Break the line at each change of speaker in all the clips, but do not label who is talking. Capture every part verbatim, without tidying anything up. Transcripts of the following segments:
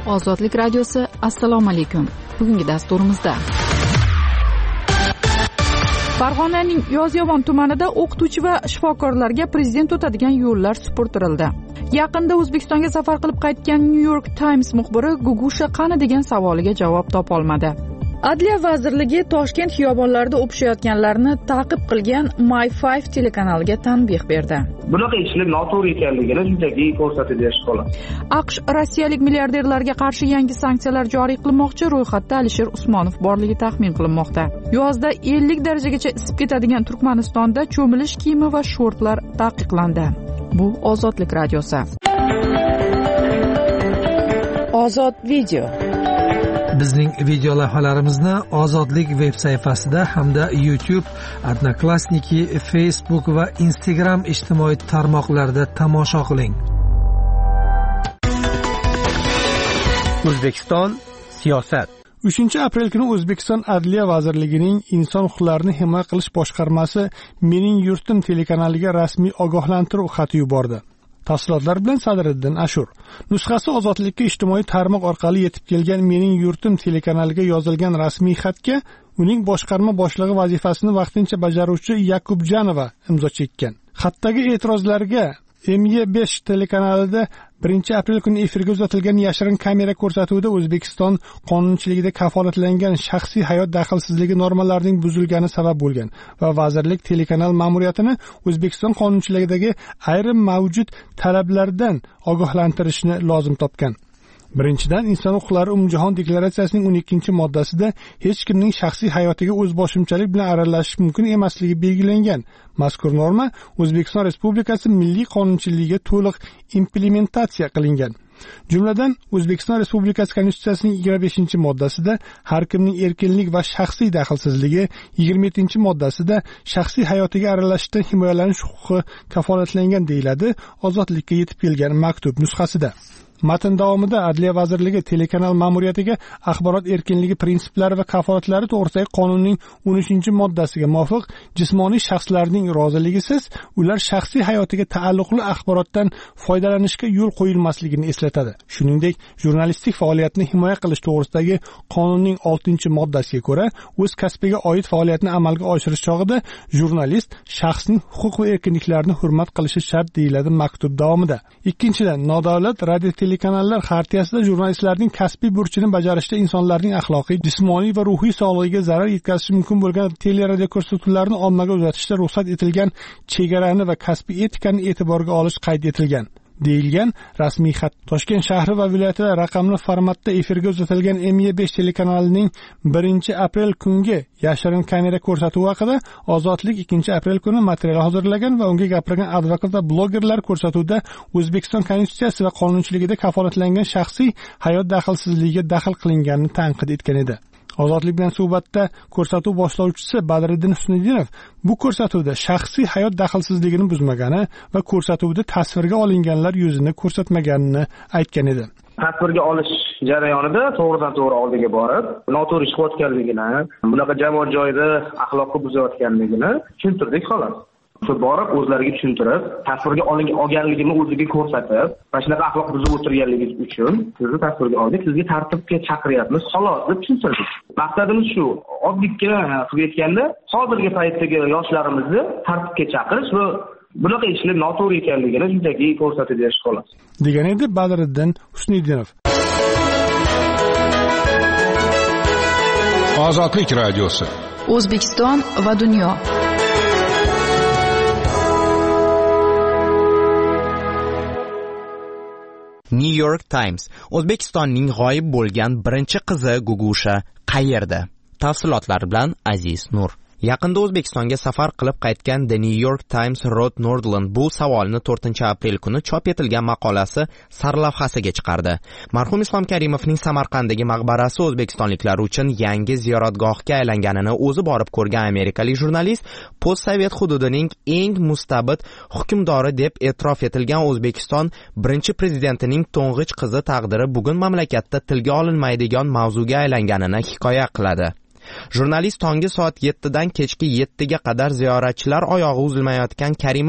Ozodlik radiosi, assalomu alaykum. Bugungi dasturimizda Farg'onaning Yozyovon tumanida o'qituvchi va shifokorlarga prezident o'tadigan yo'llar supurtirildi. Yaqinda O'zbekistonga safar qilib qaytgan New York Times muxbiri Gugusha qani degan savoliga javob topolmadi. Adliya vazirligi Toshkent xiyobonlarida o'pishayotganlarni ta'qib qilgan My five telekanaliga tanbeh berdi.
Bunaqa ishlar noto'g'ri ekanligini shunchaki ko'rsatib berish xolos.
AQSh rossiyalik milliarderlarga qarshi yangi sanksiyalar joriy qilmoqchi. Ro'yxatda Alisher Usmonov borligi taxmin qilinmoqda. Yozda ellik darajagacha isib ketadigan Turkmanistonda cho'milish kiyimi va shortlar taqiqlandi. Bu Ozodlik radiosi. Ozod video.
Bizning video lavhalarimizni Ozodlik veb sayfasida hamda YouTube, Odnoklassniki, Facebook va Instagram ijtimoiy tarmoqlarida tomosha qiling.
O'zbekiston siyosat.
uchinchi aprel kuni O'zbekiston Adliya vazirligining Inson huquqlarini himoya qilish boshqarmasi Mening yurtim telekanaliga rasmiy ogohlantiruv xati yubordi. Tafsilotlar bilan Sadriddin Ashur. Nusxasi Ozodlikka ijtimoiy tarmoq orqali yetib kelgan Mening yurtim telekanaliga yozilgan rasmiy xatga uning boshqarma boshlig'i vazifasini vaqtincha bajaruvchi Yakubjanova imzo chekkan. Xatdagi e'tirozlarga M Y besh telekanalida birinchi aprel kuni efirga uzatilgan yashirin kamera ko'rsatuvida O'zbekiston qonunchiligida kafolatlangan shaxsiy hayot daxlsizligi normalarining buzilgani sabab bo'lgan va vazirlik telekanal ma'muriyatini O'zbekiston qonunchiligidagi ayrim mavjud talablardan ogohlantirishni lozim topgan. Birinchidan, Inson huquqlari umumjahon deklaratsiyasining o'n ikkinchi moddasida hech kimning shaxsiy hayotiga o'zboshimchalik bilan aralashish mumkin emasligi belgilangan. Mazkur norma O'zbekiston Respublikasi milliy qonunchiligiga to'liq implementatsiya qilingan. Jumladan, O'zbekiston Respublikasi Konstitutsiyasining yigirma beshinchi moddasida har kimning erkinlik va shaxsiy daxlsizligi, yigirma yettinchi moddasida shaxsiy hayotiga aralashishdan himoyalanish huquqi kafolatlangan deyiladi Ozodlikka yetib kelgan maktub nusxasida. Matn davomida Adliya vazirligi telekanal ma'muriyatiga axborot erkinligi prinsiplari va kafolatlari to'g'risidagi qonunning o'n uchinchi moddasiga muvofiq jismoniy shaxslarning roziligisiz ular shaxsiy hayotiga taalluqli axborotdan foydalanishga yo'l qo'yilmasligini eslatadi. Shuningdek, jurnalistik faoliyatni himoya qilish to'g'risidagi qonunning oltinchi moddasiga ko'ra, o'z kasbiga oid faoliyatni amalga oshirish chog'ida jurnalist shaxsning huquq va erkinliklarini hurmat qilishi shart deyiladi maktub davomida. Ikkinchidan, nodavlat radio telekanallar xartiyasida jurnalistlarning kasbiy burchini bajarishda insonlarning axloqiy, jismoniy va ruhiy sog'lig'iga zarar yetkazishi mumkin bo'lgan teleradio ko'rsatuvlarni ommaga uzatishda ruxsat etilgan chegarani va kasbiy etikani e'tiborga olish qayd etilgan. deyilgan rasmiy xat. Toshkent shahri va viloyatida raqamli formatda efirga uzatilgan M Y besh telekanalining birinchi aprel kungi yashirin kamera ko'rsatuvi haqida Ozodlik ikkinchi aprel kuni material hozirlagan va unga gapirgan advokat va blogerlar ko'rsatuvda O'zbekiston Konstitutsiyasi va qonunchiligida kafolatlangan shaxsiy hayot daxlsizligiga daxl qilinganini tanqid etgan edi. Ozodlik bilan suhbatda ko'rsatuv boshlovchisi Badriddin Husniddinov bu ko'rsatuvda shaxsiy hayot daxlsizligini buzmagani va ko'rsatuvda tasvirga olinganlar yuzini ko'rsatmaganini aytgan edi.
Tasvirga olish jarayonida to'g'ridan to'g'ri oldiga borib, noto'g'ri ish qilayotganligini, bunaqa jamoat joyida axloqni buzayotganligini tushuntirdik xolos. Shu borib o'zlariga tushuntirib, tasvirga olganligini o'ziga ko'rsatib, mana shunaqa axloq buzib o'tirganligingiz uchun sizni tasvirga oldik, sizga tartibga chaqiryapmiz, xolos deb tushuntirdik. Maqsadimiz shu, oddiygina qilib aytganda, hozirgi paytdagi yoshlarimizni tartibga chaqirish va bunaqa ishlar noto'g'ri ekanligini shunchaki ko'rsatib berish xolos.
degan edi Badriddin Husniddinov.
Ozodlik radiosi.
O'zbekiston va dunyo.
New York Times. O'zbekistonning g'oyib bo'lgan birinchi qizi Gugusha qayerda? Tafsilotlar bilan Aziz Nur. Yaqinda O'zbekistonga safar qilib qaytgan The New York Times Rod Nordland bu savolni to'rtinchi aprel kuni chop etilgan maqolasi sarlavhasiga chiqardi. Marhum Islom Karimovning Samarqanddagi maqbarasi o'zbekistonliklar uchun yangi ziyoratgohga aylanganini o'zi borib ko'rgan amerikalik jurnalist postsovet hududining eng mustabid hukmdori deb e'tirof etilgan O'zbekiston birinchi prezidentining to'ng'ich qizi taqdiri bugun mamlakatda tilga olinmaydigan mavzuga aylanganini hikoya qiladi. Jurnalist tongi soat yettidan kechki yettiga qadar ziyoratchilar oyog'i uzilmayotgan Karimov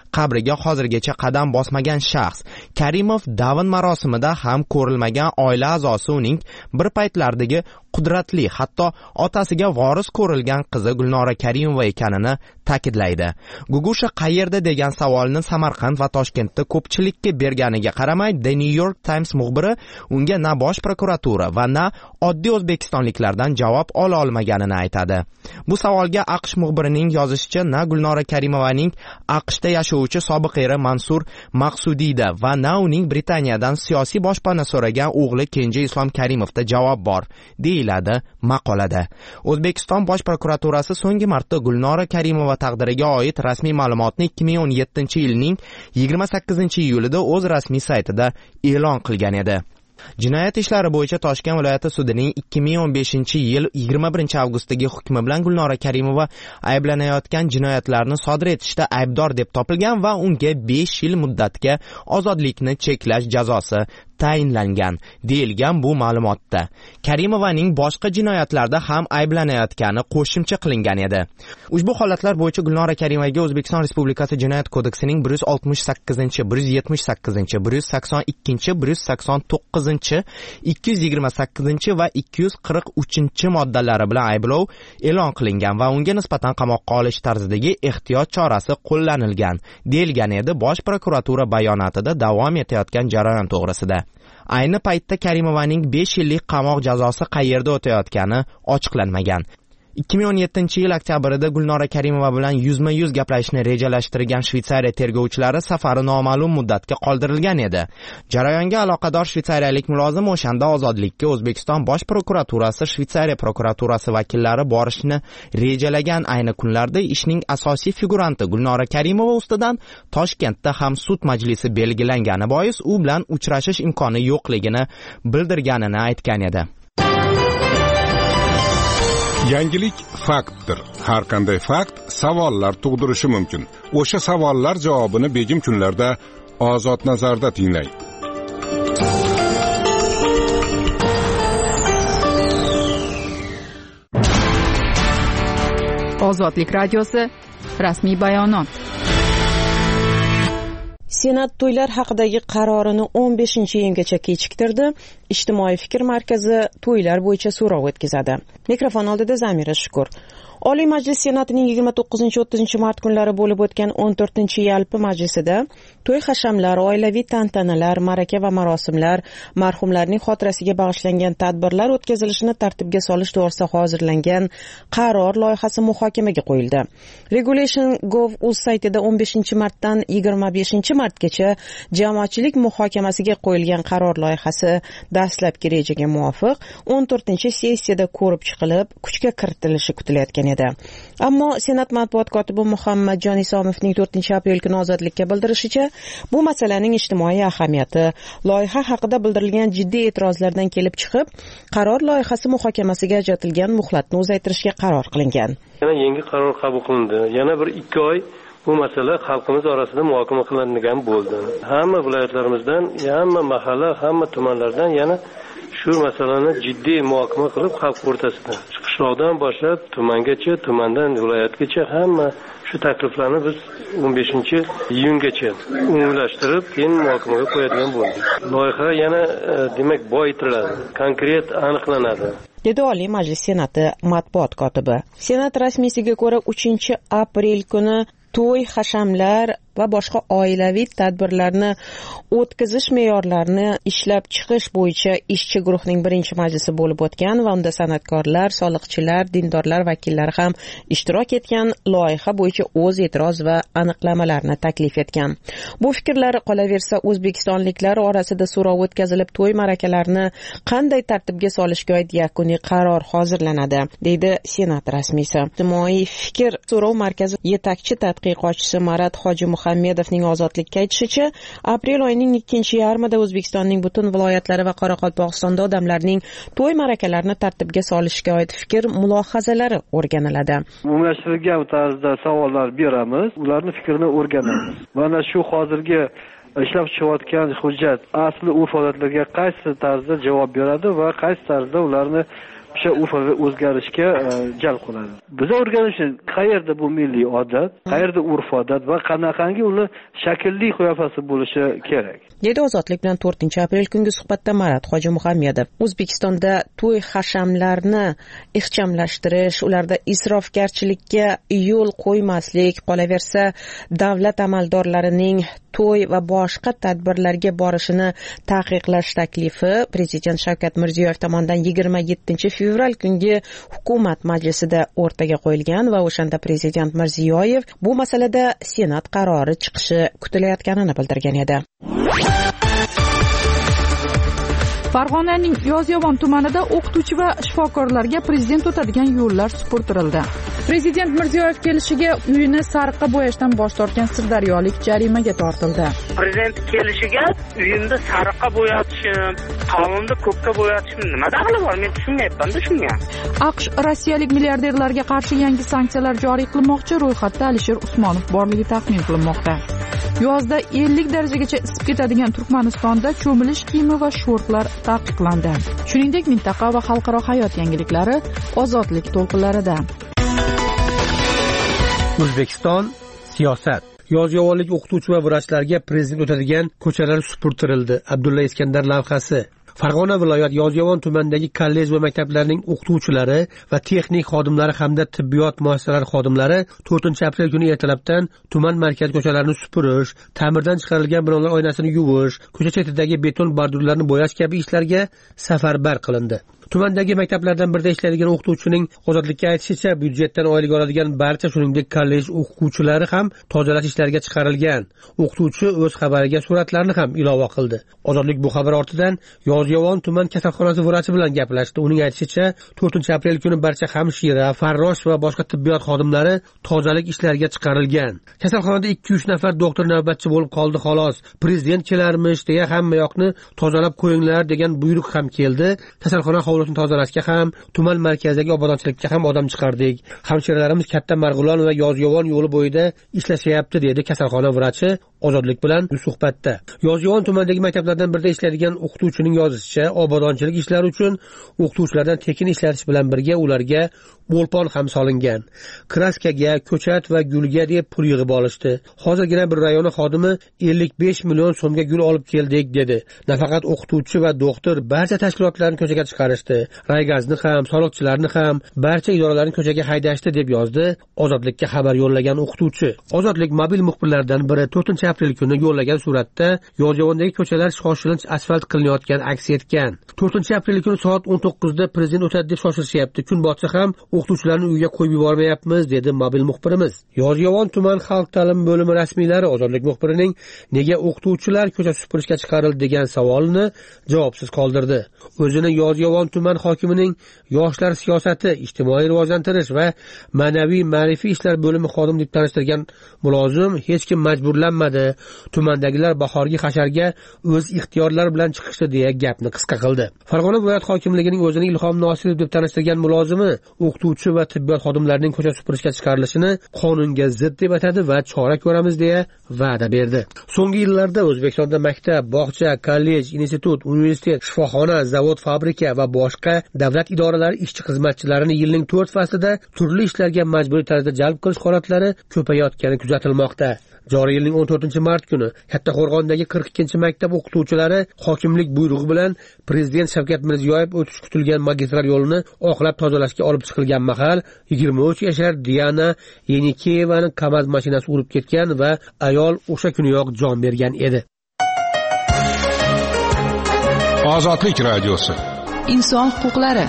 qabriga hozirgacha qadam bosmagan shaxs. Karimov davn marosimida ham ko'rilmagan oila a'zosi uning bir paytlardagi qudratli, hatto otasiga voris ko'rilgan qizi Gulnora Karimova ekanini ta'kidlaydi. Gugusha qayerda degan savolni Samarqand va Toshkentda ko'pchilikka berganiga qaramay, The New York Times muxbiri unga na bosh prokuratura va na oddiy o'zbekistonliklardan javob ola olmaganini aytadi. Bu savolga AQSh muxbirining yozishicha, na Gulnora Karimovaning AQShda yashovchi sobiq eri Mansur Maqsudiyda va na uning Britaniyadan siyosiy boshpana so'ragan o'g'li Kenja Islom Karimovda javob bor, deyiladi maqolada. O'zbekiston Bosh prokuraturasi so'nggi marta Gulnora Karimova taqdiriga oid rasmiy ma'lumotni ikki ming o'n yettinchi yilning yigirma sakkizinchi iyulida o'z rasmiy saytida e'lon qilgan edi. Jinoyat ishlari bo'yicha Toshkent viloyati sudining ikki ming o'n beshinchi yil yigirma birinchi avgustdagi hukmi bilan Gulnora Karimova ayblanayotgan jinoyatlarni sodir etishda aybdor deb topilgan va unga besh yil muddatga ozodlikni cheklash jazosi tayinlangan, deyilgan bu ma'lumotda. Karimovaning boshqa jinoyatlarda ham ayblanayotgani qo'shimcha qilingan edi. Ushbu holatlar bo'yicha Gulnora Karimovaga O'zbekiston Respublikasi Jinoyat kodeksining bir yuz oltmish sakkizinchi, bir yuz yetmish sakkizinchi, bir yuz sakson ikkinchi, bir yuz sakson to'qqizinchi, ikki yuz yigirma sakkizinchi va ikki yuz qirq uchinchi moddalari bilan ayblov e'lon qilingan va unga nisbatan qamoqqa olish tarzidagi ehtiyot chorasi qo'llanilgan, deyilgan edi Bosh prokuratura bayonotida davom etayotgan jarayon to'g'risida. Ayni paytda Karimovaning besh yillik qamoq jazosi qayerda o'tayotgani ochiqlanmagan. ikki ming o'n yettinchi yil oktyabrida Gulnora Karimova bilan yuzma-yuz gaplashishni rejalashtirgan Shveysariya tergovchilari safari noma'lum muddatga qoldirilgan edi. Jarayonga aloqador shveysariyalik mulozim o'shanda ozodlikka O'zbekiston Bosh prokuraturasi Shveysariya prokuraturasi vakillari borishni rejalagan ayni kunlarda ishning asosiy figuranti Gulnora Karimova ustidan Toshkentda ham sud majlisi belgilangani bois u bilan uchrashish imkoni yo'qligini bildirganini aytgan edi.
Yangilik faktdir. Har qanday fakt savollar tug'dirishi mumkin. O'sha savollar javobini begim kunlarda Ozod nazarda tinglang.
Ozodlik radiosi rasmiy bayonot.
Senat to'ylar haqidagi qarorini o'n beshinchi iyungacha kechiktirdi. Ijtimoiy fikr markazi to'ylar bo'yicha so'rov o'tkazadi. Mikrofon oldida Zamira Shukur. Oliy Majlis Senatining yigirma to'qqizinchi o'ttizinchi mart kunlari bo'lib o'tgan o'n to'rtinchi yalpi majlisida to'y hashamlar, oilaviy tantanalar, ma'raka va marosimlar, marhumlarning xotirasiga bag'ishlangan tadbirlar o'tkazilishini tartibga solish to'g'risida hozirlangan qaror loyihasi muhokamaga qo'yildi. Regulation dot gov dot uz saytida o'n beshinchi martdan yigirma beshinchi martgacha jamoatchilik muhokamasiga qo'yilgan qaror loyihasi dastlabki rejaga muvofiq o'n to'rtinchi sessiyada ko'rib chiqilib, kuchga kiritilishi kutilayotgan edi. Ammo Senat matbuot kotibi Muhammadjon Isomovning to'rtinchi aprel kuni ozodlikka bildirishicha, bu masalaning ijtimoiy ahamiyati loyiha haqida bildirilgan jiddiy e'tirozlardan kelib chiqib, qaror loyihasi muhokamasiga ajratilgan muhlatni uzaytirishga qaror qilingan.
Yana yangi qaror qabul qilindi. Yana bir ikki oy bu masala xalqimiz orasida muhokama qilinadigan bo'ldi. Hamma viloyatlarimizdan, hamma mahalla, hamma tumanlardan yana shu masalani jiddiy muhokama qilib xalq o'rtasida qishloqdan boshlab tumangacha, tumandan viloyatgacha hamma shu takliflarni biz o'n beshinchi iyungacha umumlashtirib, keyin muhokamaga qo'yadigan bo'ldik. Loyiha yana demak boyitiladi, konkret aniqlanadi,
dedi Oliy Majlis Senati matbuot kotibi. Senat rasmiysiga ko'ra uchinchi aprel kuni to'y, hashamlar va boshqa oilaviy tadbirlarni o'tkazish me'yorlarini ishlab chiqish bo'yicha ishchi guruhning birinchi majlisi bo'lib o'tgan va unda san'atkorlar, soliqchilar, dindorlar vakillari ham ishtirok etgan, loyiha bo'yicha o'z e'tiroz va aniqlamalarni taklif etgan. Bu fikrlar qolaversa o'zbekistonliklar orasida so'rov o'tkazilib, to'y ma'rakalarni qanday tartibga solishga oid yakuniy qaror hozirlanadi, deydi Senat rasmiysi. Ijtimoiy fikr so'rov markazi yetakchi tadqiqotchisi Marat Hoji Muhammedovning ozodlikka aytishicha, aprel oyining ikkinchi yarmida O'zbekistonning butun viloyatlari va Qoraqalpog'istonda odamlarning to'y ma'rakalarini tartibga solishga oid fikr mulohazalari o'rganiladi.
Umumlashtirilgan tarzda savollar beramiz, ularning fikrini o'rganamiz. Mana shu hozirgi ishlab chiqayotgan hujjat asli urf odatlarga qaysi tarzda javob beradi va qaysi tarzda ularni o'sha urfaviy o'zgarishga jalb qiladi. Biz o'rganishimiz qayerda bu milliy odat, qayerda urf odat va qanaqangi uni shaklli qiyofasi bo'lishi kerak.
Dedi Ozodlik bilan to'rtinchi aprel kungi suhbatda Marat Hojimuhammedov. O'zbekistonda to'y hashamlarni ixchamlashtirish, ularda isrofgarchilikka yo'l qo'ymaslik, qolaversa davlat amaldorlarining to'y va boshqa tadbirlarga borishini taqiqlash taklifi Prezident Shavkat Mirziyoyev tomonidan yigirma yettinchi fevral kungi hukumat majlisida o'rtaga qo'yilgan va o'shanda Prezident Mirziyoyev bu masalada Senat qarori chiqishi kutilayotganini bildirgan edi.
Farg'onaning Yozyovon tumanida o'qituvchi va shifokorlarga prezident o'tadigan yo'llar supurtirildi. Prezident Mirziyoyev kelishiga uyini sariqqa bo'yashdan bosh tortgan sirdaryolik jarimaga tortildi.
Prezident kelishiga uyimni sariqqa bo'yatishim, qonunni ko'kka bo'yatishim nima daxli bor? Men tushunmayapman-da shunga.
AQSh rossiyalik milliarderlarga qarshi yangi sanksiyalar joriy qilmoqchi, ro'yxatda Alisher Usmonov borligi taxmin qilinmoqda. Yozda ellik darajagacha isib ketadigan Turkmanistonda cho'milish kiyimi va shortlar taqiqlandi. Shuningdek, mintaqa va xalqaro hayot yangiliklari Ozodlik to'lqinlarida.
O'zbekiston siyosat. Yozyovonlik o'qituvchi va vrachlarga prezident o'tadigan ko'chalar supurtirildi. Abdulla Iskandar lavhasi. Farg'ona viloyat Yozyovon tumanidagi kollej va maktablarning o'qituvchilari va texnik xodimlari hamda tibbiyot muassasalari xodimlari to'rtinchi aprel kuni ertalabdan tuman markaz ko'chalarini supurish, ta'mirdan chiqarilgan binolar oynasini yuvish, ko'cha chetidagi beton bordurlarni bo'yash kabi ishlarga safarbar qilindi. Tumandagi maktablardan birida ishlaydigan o'qituvchining Ozodlikka aytishicha, byudjetdan oylik oladigan barcha, shuningdek kollej o'quvchilari ham tozalash ishlariga chiqarilgan. O'qituvchi o'z xabariga suratlarni ham ilova qildi. Ozodlik bu xabar ortidan Yozyovon tuman kasalxonasi vrachi bilan gaplashdi. Uning aytishicha, to'rtinchi aprel kuni barcha hamshira, farrosh va boshqa tibbiyot xodimlari tozalik ishlariga chiqarilgan. Kasalxonada ikki uch nafar doktor navbatchi bo'lib qoldi xolos. Prezident kelarmish deya hamma yoqni tozalab qo'yinglar degan buyruq ham keldi. Kasalxona tozalashga ham, tuman markazidagi obodonchilikka ham odam chiqardik. Hamshiralarimiz Katta Marg'ilon va Yozyovon yo'li bo'yida ishlashyapti, dedi kasalxona vrachi Ozodlik bilan suhbatda. Yozyovon tumanidagi maktablardan birida ishlaydigan o'qituvchining yozishicha, obodonchilik ishlari uchun o'qituvchilardan tekin ishlatish bilan birga ularga bo'lpon ham solingan. Kraskaga, ko'chat va gulga deb pul yig'ib olishdi. Hozirgina bir rayona xodimi ellik besh million so'mga gul olib keldik, dedi. Nafaqat o'qituvchi va doktor barcha tashkilotlarni ko'chaga chiqarishdi. Raygazni ham, soliqchilarni ham, barcha idoralarni ko'chaga haydashdi, deb yozdi Ozodlikka xabar yo'llagan o'qituvchi. Ozodlik mobil muxbirlaridan biri to'rtinchi aprel kuni yo'llagan suratda Yozyovondagi ko'chalar shoshilinch asfalt qilinayotgani aks etgan. to'rtinchi aprel kuni soat o'n to'qqizda prezident o'tadi deb shoshilishyapti. Kun botsa ham o'qituvchilarni uyga qo'yib yubormayapmiz, dedi mobil muxbirimiz. Yozyovon tuman xalq ta'limi bo'limi rasmiylari Ozodlik muxbirining nega o'qituvchilar ko'cha supurishga chiqarildi degan savolini javobsiz qoldirdi. O'zini Yozyovon tuman hokimining yoshlar siyosati, ijtimoiy rivojlantirish va ma'naviy ma'rifiy ishlar bo'limi xodimi deb tanishtirgan mulozim hech kim majburlanmadi. Tumandagilar bahorgi hasharga o'z ixtiyorlari bilan chiqishdi deya gapni qisqa qildi. Farg'ona viloyat hokimligining o'zini Ilhom Nosirov deb tanishtirgan mulozimi o'qituvchi va tibbiyot xodimlarining ko'cha supurishga chiqarilishini qonunga zid deb atadi va chora ko'ramiz deya va'da berdi. So'nggi yillarda O'zbekistonda maktab, bog'cha, kollej, institut, universitet, shifoxona, zavod, fabrika va boshqa davlat idoralari ishchi xizmatchilarini yilning to'rt faslida turli ishlarga majburiy tarzda jalb qilish holatlari ko'payayotgani kuzatilmoqda. Joriy yilning o'n to'rtinchi mart kuni Kattaqo'rg'ondagi qirq ikkinchi maktab o'qituvchilari hokimlik buyrug'i bilan Prezident Shavkat Mirziyoyev o'tish kutilgan magistral yo'lini oqlab tozalashga olib chiqilgan mahal yigirma uch yashar Diana Yenikeyevani KAMAZ mashinasi urib ketgan va ayol o'sha kuniyoq jon bergan edi.
Ozodlik radiosi.
Inson huquqlari.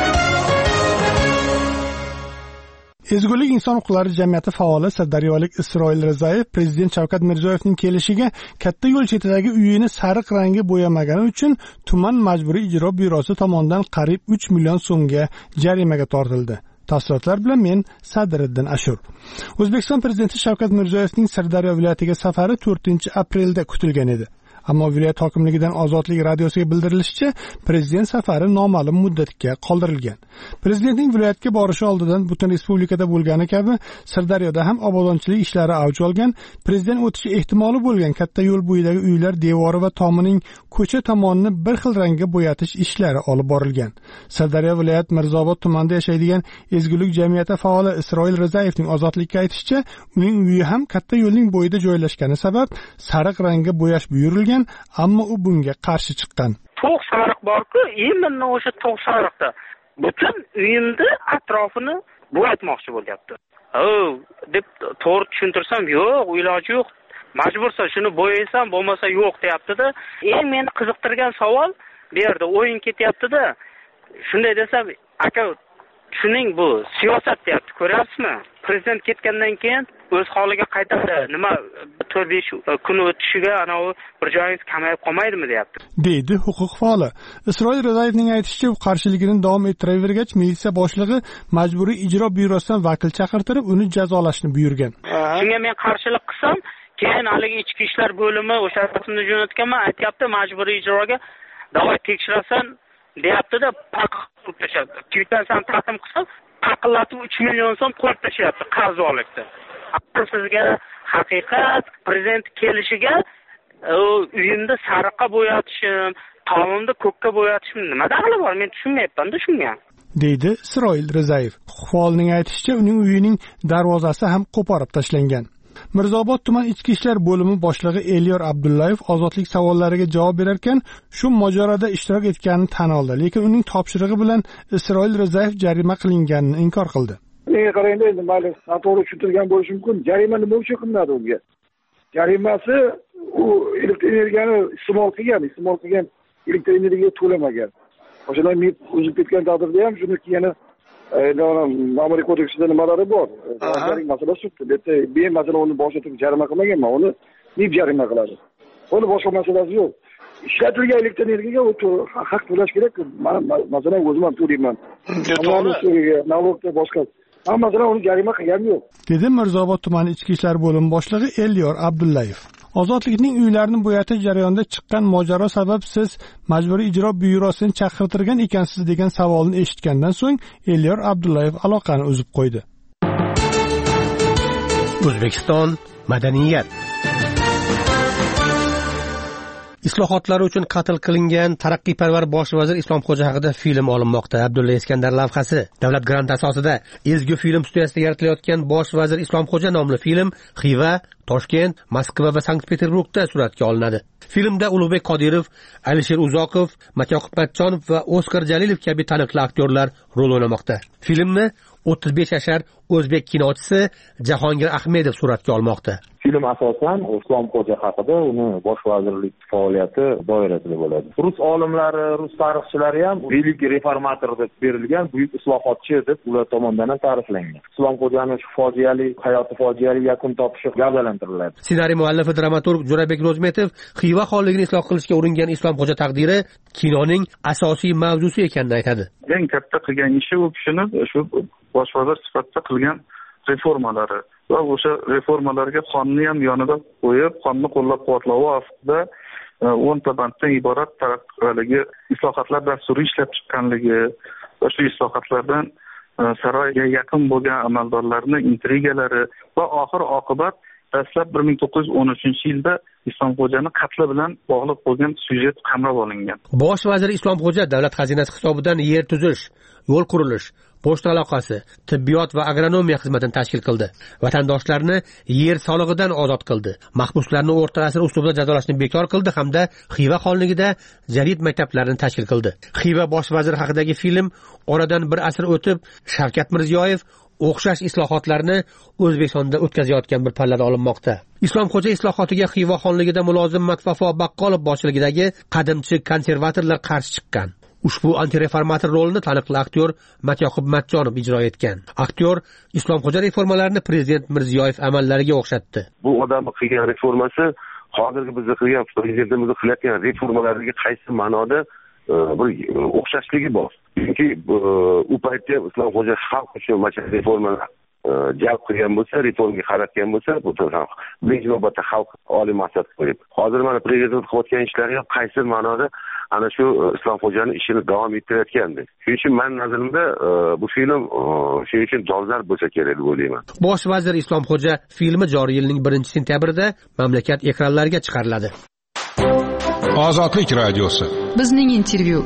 Ezgulik inson huquqlari jamiyati faoli sirdaryolik Isroil Rizayev prezident Shavkat Mirziyoyevning kelishiga katta yo'l chetidagi uyini sariq rangga bo'yamagani uchun tuman majburiy ijro byurosi tomonidan qariyb uch million so'mga jarimaga tortildi. Tafsilotlar bilan men Sadriddin Ashur. O'zbekiston prezidenti Shavkat Mirziyoyevning Sirdaryo viloyatiga safari to'rtinchi aprelda kutilgan edi. Ammo viloyat hokimligidan Ozodlik radiosiga bildirilishicha, prezident safari noma'lum muddatga qoldirilgan. Prezidentning viloyatga borishi oldidan butun respublikada bo'lgani kabi Sirdaryoda ham obodonchilik ishlari avj olgan. Prezident o'tishi ehtimoli bo'lgan katta yo'l bo'yidagi uylar devori va tomining ko'cha tomonini bir xil rangga bo'yatish ishlari olib borilgan. Sirdaryo viloyat Mirzobod tumanida yashaydigan Ezgulik jamiyati faoli Isroil Rizayevning Ozodlikka aytishicha, uning uyi ham katta yo'lning bo'yida joylashgani sabab sariq rangga bo'yash buyurilgan, ammo u bunga qarshi chiqqan.
To'q sariq bor-ku, именно o'sha to'q sariqda butun uyimni atrofini bo'yatmoqchi bo'lyapti. "O" deb to'g'ri tushuntirsam, "Yo'q, iloji yo'q. Majbursan shuni bo'yaysam, bo'lmasa yo'q" deyapti-da. Eng meni qiziqtirgan savol bu yerda o'yin ketyapti-da. Shunday desam, aka, shuning bu siyosat deyapti, ko'ryapsizmi? Prezident ketgandan keyin o'z holiga qaytadi. Nima to'rt besh kun o'tishiga anavi bir joyingiz kamayib qolmaydimi deyapti.
Deydi huquq faoli. Isroil Rizayevning aytishicha, u qarshiligini davom ettiravergach, militsiya boshlig'i majburiy ijro byurosidan vakil chaqirtirib, uni jazolashni buyurgan.
Shunga men qarshilik qilsam, keyin haligi ichki ishlar bo'limi o'sha rasmni jo'natganman, aytyapti majburiy ijroga davlat tekshirasan deyapti-da, paq qilib tashlayapti. Twitterdan taqdim qilsam, qaqillatib uch million so'm qo'yib tashlayapti qarz olishda. Sizga haqiqat prezident kelishiga uyimni sariqqa bo'yatishim, tomimni ko'kka bo'yatishim nima daxli bor? Men tushunmayapman-da shunga.
Deydi Isroil Rizayev. Faolning aytishicha, uning uyining darvozasi ham qo'porib tashlangan. Mirzobod tuman ichki ishlar bo'limi boshlig'i Elyor Abdullayev ozodlik savollariga javob berarkan, shu mojaroda ishtirok etganini tan oldi, lekin uning topshirig'i bilan Isroil Rizayev jarima qilinganini inkor qildi.
Menga qarangda, endi mayli noto'g'ri tushuntirgan bo'lishi mumkin. Jarima nima uchun qilinadi unga? Jarimasi u elektr energiyani iste'mol qilgan, iste'mol qilgan elektr energiya to'lamagan. O'shadan men o'zib ketgan taqdirda ham shuni yana ma'muriy kodeksida nimalari bor. Jarima masalasi chiqdi. Bitta men masalan uni boshqa turib jarima qilmaganman, uni nib jarima qiladi. Uni boshqa masalasi yo'q. Ishlatilgan elektr energiyaga haq to'lash kerak. Men masalan o'zim ham to'layman. Nalogda boshqa. Ammo masalan uni jarima qilganim yo'q.
Dedi Mirzobod tumani ichki ishlar bo'limi boshlig'i Elyor Abdullayev. Ozodlikning uylarini bo'yatish jarayonida chiqqan mojaro sabab siz majburiy ijro byurosini chaqirtirgan ekansiz degan savolni eshitgandan so'ng Elyor Abdullayev aloqani uzib qo'ydi.
O'zbekiston madaniyat. Islohotlar uchun qatl qilingan taraqqiyparvar bosh vazir Islomxo'ja haqida film olinmoqda. Abdulla Iskandar lavhasi. Davlat grant asosida ezgu film studiyasida yaratilayotgan Bosh vazir Islomxo'ja nomli film Xiva, Toshkent, Moskva va Sankt-Peterburgda suratga olinadi. Filmda Ulug'bek Qodirov, Alisher Uzoqov, Matyoqub Matchonov va Oskar Jalilov kabi taniqli aktyorlar rol o'ynamoqda. Filmni o'ttiz besh yashar o'zbek kinochisi Jahongir Ahmedov suratga olmoqda.
Film asosan Islomxo'ja haqida, uni bosh vazirlik faoliyati doirasida bo'ladi. Rus olimlari, rus tarixchilari ham buyuk reformator deb berilgan, buyuk islohotchi deb ular tomonidan ham ta'riflangan. Islomxo'janing shu fojiali hayoti fojiali yakun topishi gavdalantiriladi.
Ssenariy muallifi dramaturg Jo'rabek Ro'zmetov Xiva xonligini isloh qilishga uringan Islomxo'ja taqdiri kinoning asosiy mavzusi ekanini aytadi.
Eng katta qilgan ishi u kishining shu bosh vazir sifatida qilgan reformalari va o'sha reformalarga qonni ham yonida qo'yib, qonni qo'llab-quvvatlovi ostida o'nta banddan iborat taraqqiyotdagi islohotlar dasturi ishlab chiqqanligi va shu islohotlardan saroyga yaqin bo'lgan amaldorlarning intrigalari va oxir oqibat dastlab bir ming to'qqiz yuz o'n uchinchi yilda Islomxo'jani qatli bilan bog'liq bo'lgan syujet qamrab olingan.
Bosh vazir Islomxo'ja davlat xazinasi hisobidan yer tuzish, yo'l qurilish, pochta aloqasi, tibbiyot va agronomiya xizmatini tashkil qildi. Vatandoshlarni yer solig'idan ozod qildi. Mahbuslarni o'rta asr uslubida jazolashni bekor qildi hamda Xiva xonligida jadid maktablarni tashkil qildi. Xiva bosh vaziri haqidagi film oradan bir asr o'tib Shavkat Mirziyoyev o'xshash islohotlarni O'zbekistonda o'tkazayotgan bir pallada olinmoqda. Islomxo'ja islohotiga Xiva xonligida mulozim Matfafo Baqqolov boshchiligidagi qadimchi konservatorlar qarshi chiqqan. Ushbu antireformator rolini taniqli aktyor Matyoqub Matchonov ijro etgan. Aktyor Islomxo'ja reformalarini prezident Mirziyoyev amallariga o'xshatdi.
Bu odam qilgan reformasi hozirgi biz qilgan prezidentimiz qilayotgan reformalarga qaysi ma'noda bir o'xshashligi bor. Chunki u paytda Islomxo'ja xalq uchun mana reformalar jalb qilgan bo'lsa, reformaga qaratgan bo'lsa, bu birinchi navbatda xalq oliy maqsad qo'yib. Hozir mana prezident qilayotgan ishlari ham qaysi ma'noda ana shu Islomxo'jani ishini davom ettirayotgandi. Shuning uchun men nazarimda bu film shuning uchun dolzarb bo'lsa kerak deb o'ylayman.
Bosh vazir Islomxo'ja filmi joriy yilning birinchi sentyabrida mamlakat ekranlariga chiqariladi.
Ozodlik radiosi.
Bizning intervyu.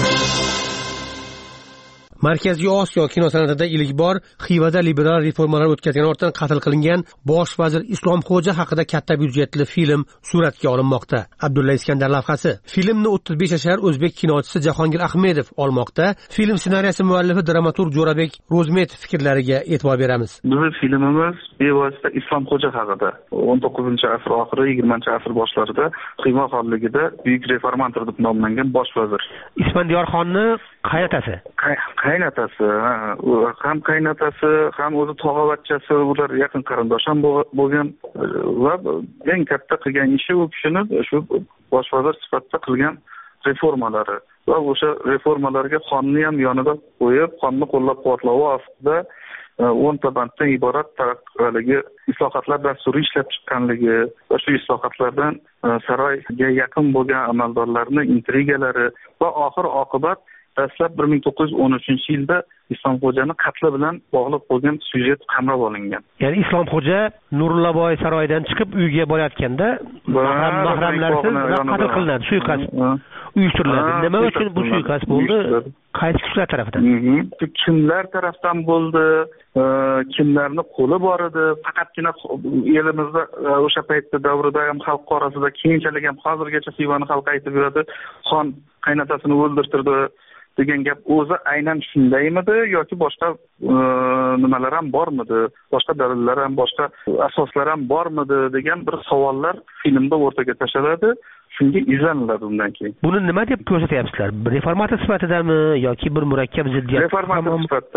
Markaziy Osiyo kino san'atida ilk bor Xivada liberal reformalar o'tkazgan ortidan qatl qilingan bosh vazir Islomxo'ja haqida katta byudjetli film suratga olinmoqda. Abdulla Iskandar lavhasi. Filmni o'ttiz besh yashar o'zbek kinochisi Jahongir Ahmedov olmoqda. Film ssenariysi muallifi dramaturg Jo'rabek Ro'zmetov fikrlariga e'tibor beramiz.
Bizning filmimiz bevosita Islomxo'ja haqida. o'n to'qqizinchi asr oxiri, yigirmanchi asr boshlarida Xiva xonligida buyuk reformator deb nomlangan bosh vazir.
Isfandiyorxonni qaynotasi.
Qaynotasi, ham qaynotasi, ham o'zi tog'avachchasi, ular yaqin qarindosh ham bo'lgan va eng katta qilgan ishi u kishini shu bosh vazir sifatida qilgan reformalari va o'sha reformalarga xonni ham yonida qo'yib, xonni qo'llab-quvvatlovi ostida o'nta banddan iborat haligi islohotlar dasturi ishlab chiqqanligi va shu islohotlardan saroyga yaqin bo'lgan amaldorlarni intrigalari va oxir oqibat dastlab bir ming to'qqiz yuz o'n uchinchi yilda Islomxo'jani qatli bilan bog'liq bo'lgan syujet qamrab olingan.
Ya'ni Islomxo'ja Nurullaboy saroyidan chiqib uyga borayotganda mahramlarsiz qatl qilinadi, suiqasd uyushtiriladi. Nima uchun bu suiqasd bo'ldi? Qaysi kuchlar tomonidan?
Kimlar tomonidan bo'ldi? Kimlarning qo'li bor edi? Faqatgina elimizda o'sha paytda davrida ham xalq orasida keyinchalik ham hozirgacha Xivani xalq aytib yuradi, xon qaynotasini o'ldirtirdi degan gap o'zi aynan shundaymidi yoki boshqa nimalar ham bormidi, boshqa dalillar ham, boshqa asoslar ham bormidi degan bir savollar filmda o'rtaga tashlanadi. Shunga izlaniladi undan keyin.
Buni nima deb ko'rsatyapsizlar? Reformator sifatidami yoki bir murakkab ziddiyat?
Reformator sifatida,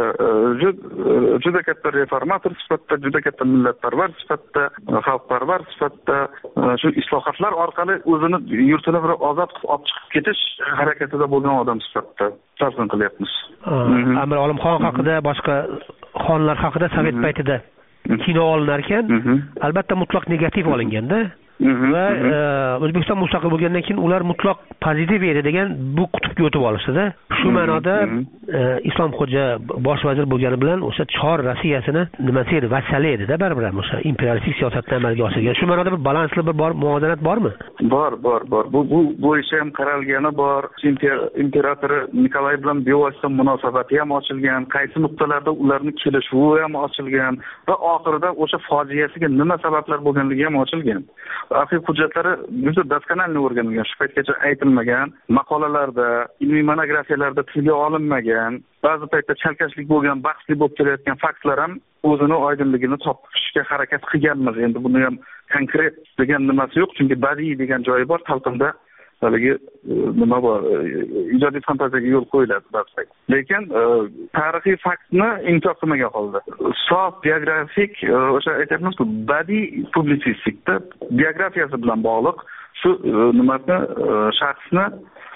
juda katta reformator sifatida, juda katta millatparvar sifatida, xalqparvar sifatida shu islohotlar orqali o'zini yurtini bir ozod qilib olib chiqib ketish harakatida bo'lgan odam sifatida tasavvur qilyapmiz.
Amir Olimxon haqida, boshqa xonlar haqida sovet paytida kino olinar ekan, albatta mutlaq negativ olinganda va O'zbekiston mustaqil bo'lgandan keyin ular mutlaq pozitiv edi degan bu qutbga o'tib olishdi-da. Shu ma'noda Islomxo'ja bosh vazir bo'lgani bilan o'sha Chor Rossiyasini nimasi edi, vassali edi-da, baribir o'sha imperialistik siyosatni amalga oshirgan. Shu ma'noda bir balansli bir bor muvozanat bormi?
Bor, bor, bor. Bu bu bo'yicha ham qaralgani bor. Imperator Nikolay bilan bevosita munosabati ham ochilgan, qaysi nuqtalarda ularning kelishuvi ham ochilgan va oxirida o'sha fojiasiga nima sabablar bo'lganligi ham ochilgan. Arxiv hujjatlari juda doskонально o'rganilgan, shu paytgacha aytilmagan, maqolalarda, ilmiy monografiyalarda tilga olinmagan, ba'zi paytda chalkashlik bo'lgan, bahsli bo'lib kelayotgan faktlar ham o'zini oydinligini topishga harakat qilganmiz. Endi buni ham konkret degan nimasi yo'q, chunki badiiy degan joyi bor, talqinda haligi nima bor, ijodiy fantaziyaga yo'l qo'yiladi ba'zi. Lekin tarixiy faktni inkor qilmagan holda, sof biografik, o'sha aytamiz-ku, badiiy publitsistikda biografiyasi bilan bog'liq shu nimani shaxsni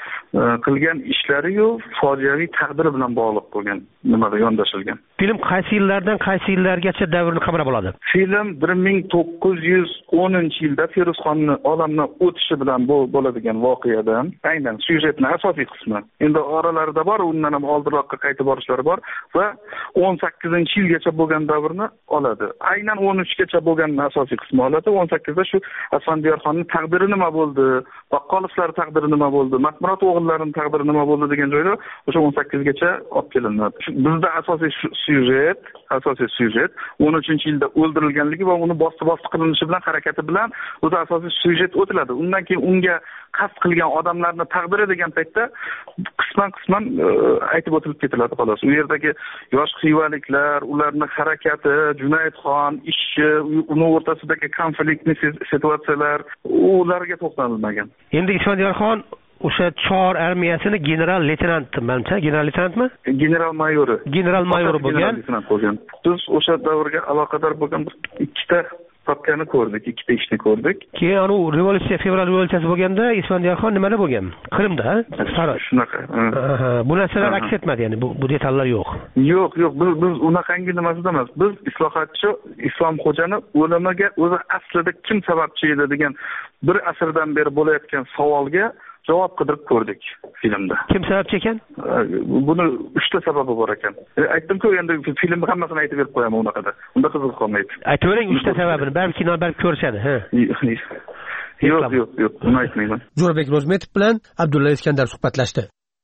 qilgan ishlari-yu fojiaviy taqdiri bilan bog'liq bo'lgan nimada yondashilgan.
Film qaysi yillardan qaysi yillargacha davrni qamrab oladi?
Film bir ming to'qqiz yuz o'ninchi yilda Feruzxonning olamdan o'tishi bilan bo'ladigan voqeadan, aynan syujetning asosiy qismi. Endi oralarida bor, undan ham oldinroqqa qaytib borishlari bor va o'n sakkizinchi yilgacha bo'lgan davrni oladi. Aynan o'n uchgacha bo'lgan asosiy qismi oladi. o'n sakkizda shu Asfandiyorxonning taqdiri nima bo'ldi, Baqqolovlar taqdiri nima bo'ldi, Mahmurod o'g'illarining taqdiri nima bo'ldi degan joyda o'sha o'n sakkizgacha olib kelinadi. Bizda asosiy syujet, asosiy syujet o'n uchinchi yilda o'ldirilganligi va uni bosti-bosti qilinishi bilan harakati bilan o'zi asosiy syujet o'tiladi. Undan keyin unga qasd qilgan odamlarning taqdiri degan paytda qisman-qisman aytib o'tilib ketiladi xolos. U yerdagi yosh xivaliklar, ularning harakati, Junaydxon ishi, uni o'rtasidagi konfliktli situatsiyalar, ularga to'xtalilmagan.
Endi Isfandiyorxon o'sha Chor armiyasini general leytenant, menimcha, general leytenantmi?
General mayori.
General mayori bo'lgan.
Biz o'sha davrga aloqador bo'lgan ikkita sifatkani ko'rdik, ikkita ishni ko'rdik.
Keyin anu revolyutsiya, fevral revolyutsiyasi bo'lganda Isfandiyaxon nimada bo'lgan? Qrimda, ha?
Shunaqa.
Bu narsalar aks etmadi, ya'ni bu, bu detallar yo'q.
Yo'q, yo'q, biz biz unaqangi nimasida emas. Biz islohotchi Islomxo'jani o'limiga o'zi aslida kim sababchi edi degan bir asrdan beri bo'layotgan savolga javob qidirib ko'rdik filmda.
Kim sababchi ekan?
Buni uchta sababi bor ekan. Aytdim-ku, endi filmni hammasini aytib berib qo'yaman unaqada. Unda qiziq qolmaydi.
Aytavering uchta sababini, balki kino balki ko'rishadi, ha.
Yo'q, yo'q, yo'q, uni aytmayman.
Jo'rabek Ro'zmetov bilan Abdulla Iskandar suhbatlashdi.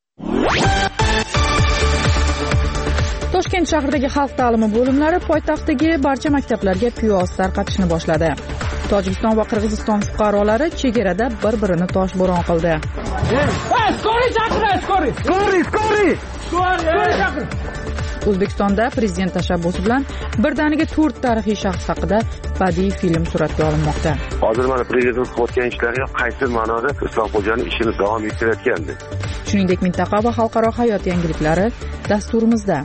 Toshkent shahridagi xalq ta'limi bo'limlari poytaxtdagi barcha maktablarga piyoz tarqatishni boshladi. Tojikiston va Qirg'iziston fuqarolari chegarada bir-birini toshbo'ron qildi. O'zbekistonda prezident tashabbusi bilan birdaniga to'rt tarixiy shaxs haqida badiiy film suratga olinmoqda.
Hozir mana prezident qilayotgan ishlari qaysi ma'noda Islomxo'janing ishini davom ettirayotgandi.
Shuningdek, mintaqa va xalqaro hayot yangiliklari dasturimizda.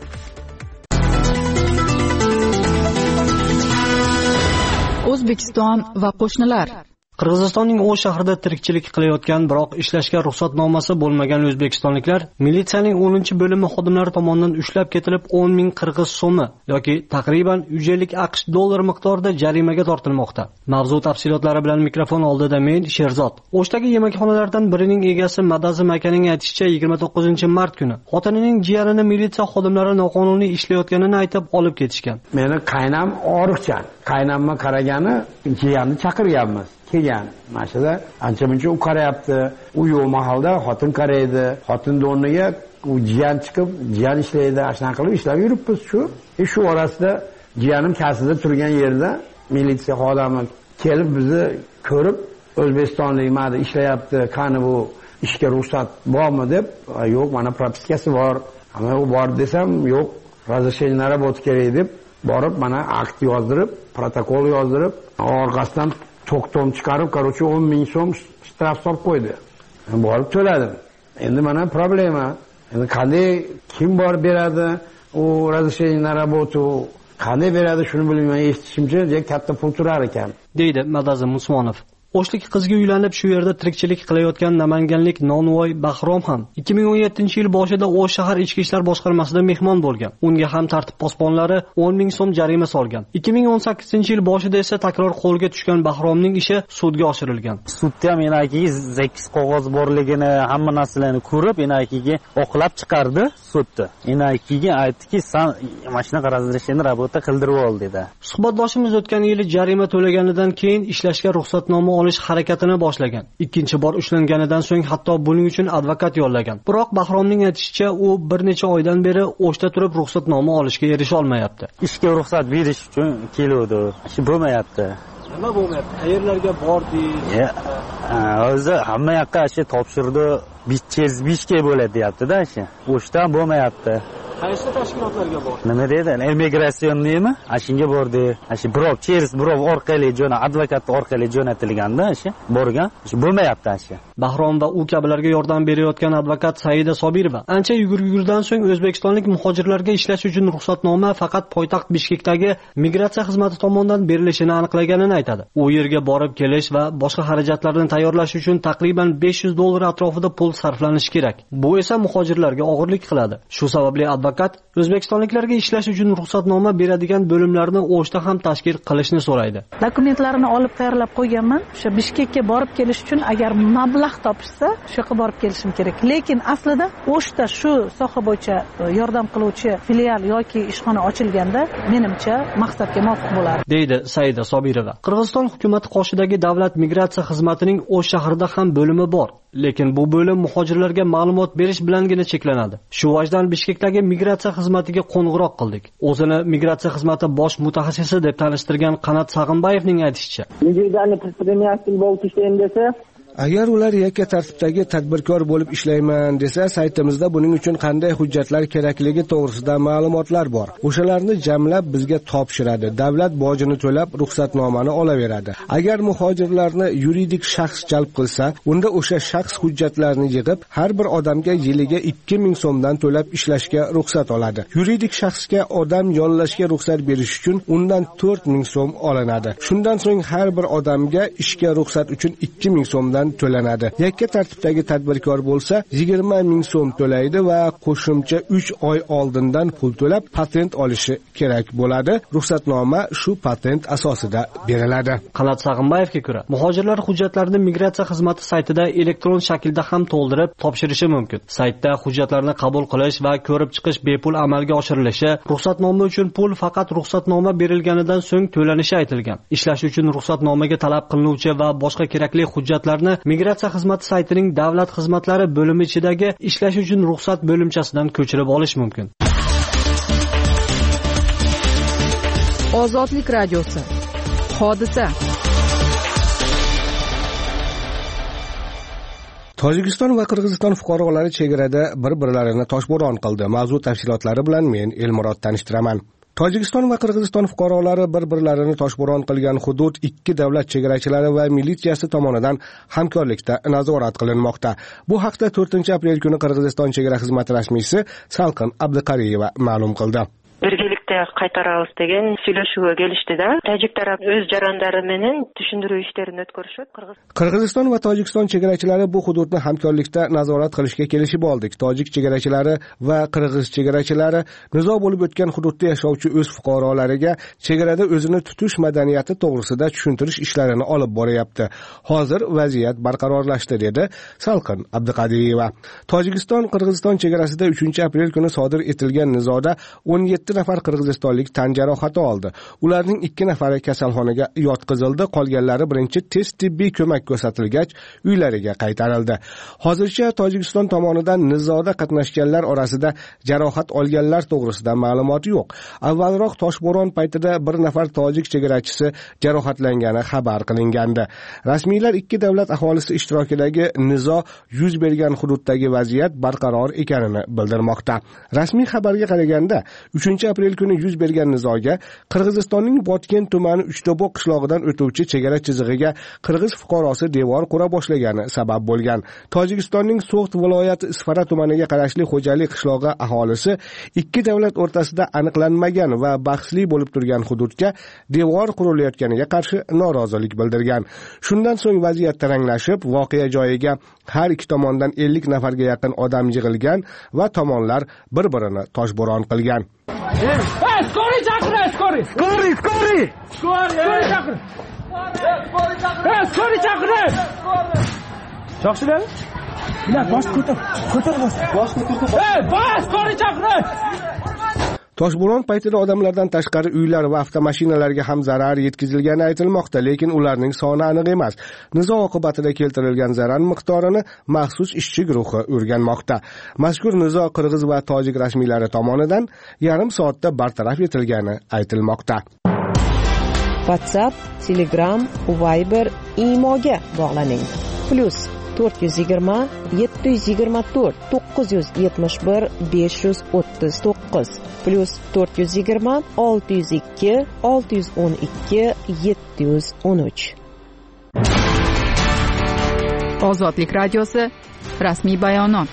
O'zbekiston va qo'shnilar.
Qirg'izistonning O'sh shahrida tirikchilik qilayotgan, biroq ishlashga ruxsatnomasi bo'lmagan o'zbekistonliklar militsiyaning o'ninchi bo'limi xodimlari tomonidan ushlab ketilib o'n ming qirg'iz so'mi yoki taqriban yuz ellik aqsh dollar miqdorida jarimaga tortilmoqda. Mavzu tafsilotlari bilan mikrofon oldida men Sherzod. O'shdagi yemakxonalardan birining egasi Madazim akaning aytishicha, yigirma to'qqizinchi mart kuni xotinining jiyanini militsiya xodimlari noqonuniy ishlayotganini aytib olib ketishgan.
Meni qaynam oriqchan. Qaynamga qaragani jiyanni chaqirganmiz. Kelgan mashada ancha-muncha u qarayapti. U yo'q mahalda xotin qaraydi. Xotin o'rniga u jiyan chiqib, jiyan ishlaydi, ashuna qilib ishlab yuribmiz shu. E shu orasida jiyanim kasida turgan yerda militsiya xodimi kelib bizni ko'rib, O'zbekistonlik ma'da ishlayapti, qani bu ishga ruxsat bormi deb, yo'q, mana propiskasi bor. Ama u bor desam, yo'q, razрешение работать kerak deb borib, mana akt yozdirib, protokol yozdirib, orqasidan to'qton chiqarib, короче, o'n ming so'm shtraf solib qo'ydi. Borib to'ladim. Endi mana problema. Endi qanday kim bor beradi u razрешение работу, qanday beradi shuni bilmayman, eshitishimcha, katta pul turar ekan,
deydi Madazim Usmonov. O'shlik qizga uylanib shu yerda tirikchilik qilayotgan namanganlik Nonvoy Bahrom ham ikki ming o'n yettinchi yil boshida O'sh shahar ichki ishlar boshqarmasida mehmon bo'lgan. Unga ham tartib posbonlari o'n ming so'm jarima solgan. ikki ming o'n sakkizinchi yil boshida esa takror qo'lga tushgan Bahromning ishi sudga oshirilgan.
Sudda ham enakiga zakis qog'oz borligini, hamma narsalarni ko'rib, enakiga oqlab chiqardi sudda. Enakiga aytdiki, "Sen mashina razрешение работа qildirib ol" dedi.
Suhbatdoshimiz o'tgan yili jarima to'laganidan keyin ishlashga ruxsatnoma olish harakatini boshlagan. Ikkinchi bor ushlanganidan so'ng hatto buning uchun advokat yollagan. Biroq Bahromning aytishicha, u bir necha oydan beri O'shda turib ruxsatnoma olishga erisha olmayapti.
Ishga ruxsat berish uchun keluvdi. Ish bo'lmayapti.
Nima bo'lmayapti? Qayerlarga bordingiz?
O'zi hamma yoqqa shu topshirdi, besh besh ga bo'ladi deyapti-da, shu. O'shdan bo'lmayapti.
Qaysi tashkilotlarga bor?
Nima deydi? Immigratsiyonnimi? Ashunga bordi. Ashi birov cheris, birov orqali jo'na, advokat orqali jo'natilganda, ashi borgan. Shu bo'lmayapti ashi.
Bahrom va u kabilarga yordam berayotgan advokat Saida Sobirova ancha yugur-yugurdan so'ng o'zbekistonlik muhojirlarga ishlash uchun ruxsatnoma faqat poytaxt Bishkekdagi migratsiya xizmati tomonidan berilishini aniqlaganini aytadi. U yerga borib kelish va boshqa xarajatlarni tayyorlash uchun taqriban besh yuz dollar atrofida pul sarflanishi kerak. Bu esa muhojirlarga og'irlik qiladi. Shu sababli advokat o'zbekistonliklarga ishlash uchun ruxsatnoma beradigan bo'limlarni O'shda ham tashkil qilishni so'raydi.
Dokumentlarini olib tayyorlab qo'yganman. O'sha Bishkekka borib kelish uchun agar mablag' topishsa, shu yoqqa borib kelishim kerak. Lekin aslida O'shda shu soha bo'yicha yordam qiluvchi filial yoki ishxona ochilganda, menimcha maqsadga muvofiq bo'lardi,
deydi Saida Sobirova. Qirg'iziston hukumati qoshidagi davlat migratsiya xizmatining O'sh shahrida ham bo'limi bor. Lekin bu bo'lim muhojirlarga ma'lumot berish bilangina cheklanadi. Shu vajdan Bishkekdagi migratsiya xizmatiga qo'ng'iroq qildik. O'zini migratsiya xizmati bosh mutaxassisi deb tanishtirgan Qanat Sag'imbayevning aytishicha,
individualniy предприниматель bo'lib ishlayman desa, Agar ular yakka tartibdagi tadbirkor bo'lib ishlayman desa, saytimizda buning uchun qanday hujjatlar kerakligi to'g'risida ma'lumotlar bor. O'shalarni jamlab bizga topshiradi. Davlat bojini to'lab, ruxsatnomani olaveradi. Agar muhojirlarni yuridik shaxs jalb qilsa, unda o'sha shaxs hujjatlarni yig'ib, har bir odamga yiliga ikki ming so'mdan to'lab ishlashga ruxsat oladi. Yuridik shaxsga odam yollashga ruxsat berish uchun undan to'rt ming so'm olinadi. Shundan so'ng har bir odamga ishga ruxsat uchun ikki ming so'mdan to'lanadi. Yakka tartibdagi tadbirkor bo'lsa, yigirma ming so'm to'laydi va qo'shimcha uch oy oldindan pul to'lab patent olishi kerak bo'ladi. Ruxsatnoma shu patent asosida beriladi.
Qanot Sag'imbayevga ko'ra, muhojirlar hujjatlarini migratsiya xizmati saytida elektron shaklda ham to'ldirib topshirishi mumkin. Saytda hujjatlarni qabul qilish va ko'rib chiqish bepul amalga oshirilishi, ruxsatnoma uchun pul faqat ruxsatnoma berilganidan so'ng to'lanishi aytilgan. Ishlash uchun ruxsatnomaga talab qilinuvchi va boshqa kerakli hujjatlarni migratsiya xizmati saytining davlat xizmatlari bo'limi ichidagi ishlash uchun ruxsat bo'limchasidan ko'chirib olish mumkin.
Ozodlik radiosi. Hodisa.
Tojikiston va Qirg'iziston fuqarolari chegarada bir-birlarini toshbo'ron qildi. Mavzu tafsilotlari bilan men Elmurod tanishtiraman. Tojikiston va Qirg'iziston fuqarolari bir-birlarini toshbo'ron qilgan hudud ikki davlat chegarachilari va militsiyasi tomonidan hamkorlikda nazorat qilinmoqda. Bu haqda to'rtinchi aprel kuni Qirg'iziston chegara xizmati rasmiysi Salqin Abduqariyeva ma'lum qildi.
Birgalikda qaytaramiz degan сөйлөшүүгө kelishdi-da. Tojik taraf o'z jarayonlari bilan tushuntiruv ishlarini o'tkazishib,
Qirg'iziston va Tojikiston chegarachilari bu hududni hamkorlikda nazorat qilishga kelishib oldik. Tojik chegarachilari va Qirg'iz chegarachilari nizo bo'lib o'tgan hududda yashovchi o'z fuqarolariga chegarada o'zini tutish madaniyati to'g'risida tushuntirish ishlarini olib boryapti. Hozir vaziyat barqarorlashdi, dedi Salqin Abduqadirova. Tojikiston Qirg'iziston chegarasida uchinchi aprel kuni sodir etilgan nizoda o'n yetti nafar qirg'izistonlik tan jarohati oldi. Ularning ikki nafari kasalxonaga yotqizildi, qolganlari birinchi tez tibbiy ko'mak ko'rsatilgach uylariga qaytarildi. Hozircha Tojikiston tomonidan nizoda qatnashganlar orasida jarohat olganlar to'g'risida ma'lumot yo'q. Avvalroq toshbo'ron paytida bir nafar tojik chegarachisi jarohatlangani xabar qilingandi. Rasmiylar ikki davlat aholisi ishtirokidagi nizo yuz bergan hududdagi vaziyat barqaror ekanini bildirmoqda. Rasmiy xabarga qaraganda uchinchi aprel kuni yuz bergan nizoga Qirg'izistonning Botken tumani Uchto'boq qishlog'idan o'tuvchi chegara chizig'iga qirg'iz fuqarosi devor qura boshlagani sabab bo'lgan. Tojikistonning So'g'd viloyati Isfara tumaniga qarashli Xo'jalik qishlog'i aholisi ikki davlat o'rtasida aniqlanmagan va bahsli bo'lib turgan hududga devor qurilayotganiga qarshi norozilik bildirgan. Shundan so'ng vaziyat taranglashib, voqea joyiga har ikki tomondan ellik nafarga yaqin odam yig'ilgan va tomonlar bir-birini toshbo'ron qilgan.
Skoriy chaqir, skoriy. Skoriy, skoriy. Skoriy chaqir. Skoriy chaqir. Yaxshilar? Ina bosh ko'tar. Ko'tar bosh. Bosh ko'tar. Ey, bosh skoriy chaqir.
Toshbo'ron paytida odamlardan tashqari uylar va avtomashinalarga ham zarar yetkazilgani aytilmoqda, lekin ularning soni aniq emas. Nizo oqibatida keltirilgan zarar miqdorini maxsus ishchi guruhi o'rganmoqda. Mazkur nizo qirg'iz va tojik rasmiylari tomonidan yarim soatda bartaraf etilgani aytilmoqda.
WhatsApp, Telegram, Viber, Imoga bog'laning. Plus to'rt yuz yigirma yetti yuz yigirma to'rt to'qqiz yuz yetmish bir besh yuz o'ttiz to'qqiz plus to'rt yuz yigirma olti yuz ikki olti yuz o'n ikki yetti yuz o'n uch.
Ozodlik radiosi rasmiy bayonot.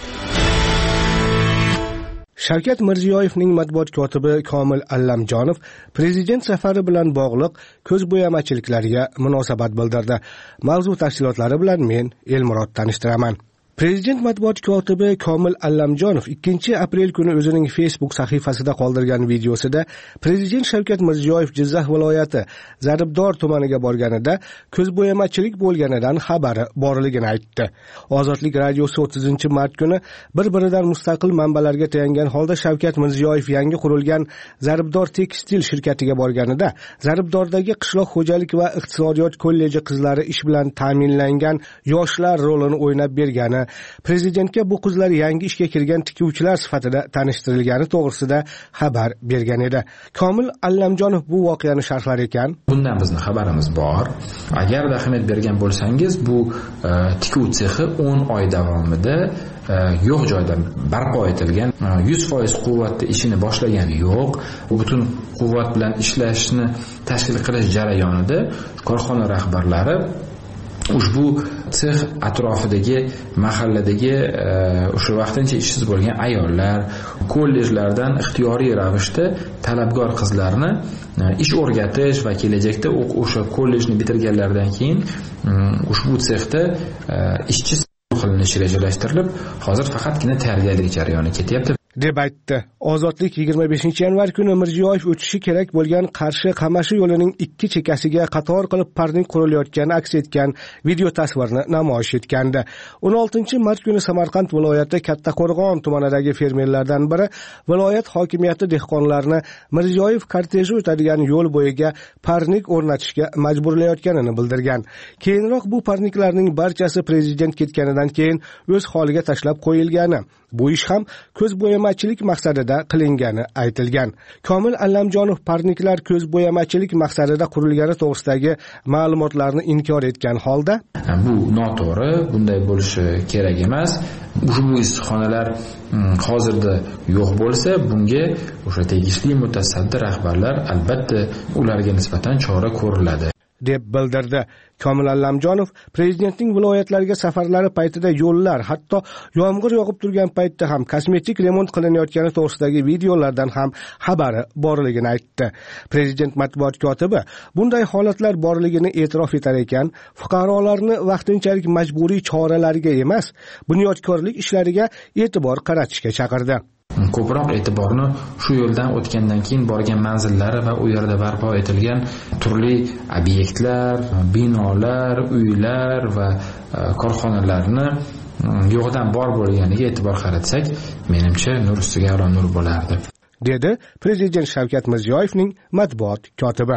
Shavkat Mirziyoyevning matbuot kotibi Komil Allamjonov prezident safari bilan bog'liq ko'zbo'yamachiliklarga munosabat bildirdi. Mavzu tafsilotlari bilan men Elmurod tanishtiraman. Prezident matbuot kotibi Komil Allamjonov ikkinchi aprel kuni o'zining Facebook sahifasida qoldirgan videosida Prezident Shavkat Mirziyoyev Jizzax viloyati Zaribdor tumaniga borganida ko'zbo'yamachilik bo'lganidan xabari borligini aytdi. Ozodlik radiosi o'ttizinchi mart kuni bir-biridan mustaqil manbalarga tayangan holda Shavkat Mirziyoyev yangi qurilgan Zaribdor tekstil shirkatiga borganida Zaribdordagi qishloq xo'jalik va iqtisodiyot kolleji qizlari ish bilan ta'minlangan yoshlar rolini o'ynab bergani prezidentga bu qizlar yangi ishga kirgan tikuvchilar sifatida tanishtirilgani to'g'risida xabar bergan edi. Komil Allamjonov bu voqeani sharhlar ekan.
Bundan bizning xabarimiz bor. Agar ahamiyat bergan bo'lsangiz, bu e, tikuv sexi o'n oy davomida e, yo'q joyda barpo etilgan, yuz foiz quvvatda ishini boshlagani yo'q. Butun quvvat bilan ishlashni tashkil qilish jarayonida korxona rahbarlari ushbu sex atrofidagi mahalladagi o'sha vaqtincha ishsiz bo'lgan ayollar, kollejlardan ixtiyoriy ravishda talabgor qizlarni ish o'rgatish va kelajakda o'sha kollejni bitirganlaridan keyin ushbu sexda ishchi qilinishi rejalashtirilib, hozir faqatgina tayyorgarlik jarayoni ketyapti
deb aytdi. Ozodlik yigirma beshinchi yanvar kuni Mirziyoyev o'tishi kerak bo'lgan Qarshi-Qamashi yo'lining ikki chekkasiga qator qilib parning qurilayotgani aks etgan video tasvirni namoyish etgandi. o'n oltinchi mart kuni Samarqand viloyati Kattaqo'rg'on tumanidagi fermerlardan biri viloyat hokimiyati dehqonlarni Mirziyoyev korteji o'tadigan yo'l bo'yiga parnik o'rnatishga majburlayotganini bildirgan. Keyinroq bu parniklarning barchasi prezident ketganidan keyin o'z holiga tashlab qo'yilgani, bu ish ham ko'z bo'yamachilik maqsadida qilingani aytilgan. Komil Allamjonov parniklar ko'z bo'yamachilik maqsadida qurilgani to'g'risidagi ma'lumotlarni inkor etgan holda,
bu noto'g'ri, bunday bo'lishi kerak emas. Ushbu issiqxonalar hozirda yo'q bo'lsa, bunga o'sha tegishli mutasaddi rahbarlar albatta ularga nisbatan chora ko'riladi
deb bildirdi. Komil Allamjonov prezidentning viloyatlarga safarlari paytida yo'llar, hatto yomg'ir yog'ib turgan paytda ham kosmetik remont qilinayotgani to'g'risidagi videolardan ham xabari borligini aytdi. Prezident matbuot kotibi bunday holatlar borligini e'tirof etar ekan, fuqarolarni vaqtinchalik majburiy choralarga emas, bunyodkorlik ishlariga e'tibor qaratishga chaqirdi.
Ko'proq e'tiborni shu yo'ldan o'tgandan keyin borgan manzillari va u yerda barpo etilgan turli obyektlar, binolar, uylar va korxonalarni yo'qdan bor bo'lganiga e'tibor qaratsak, menimcha nur ustiga nur bo'lardi,
dedi prezident Shavkat Mirziyoyevning matbuot kotibi.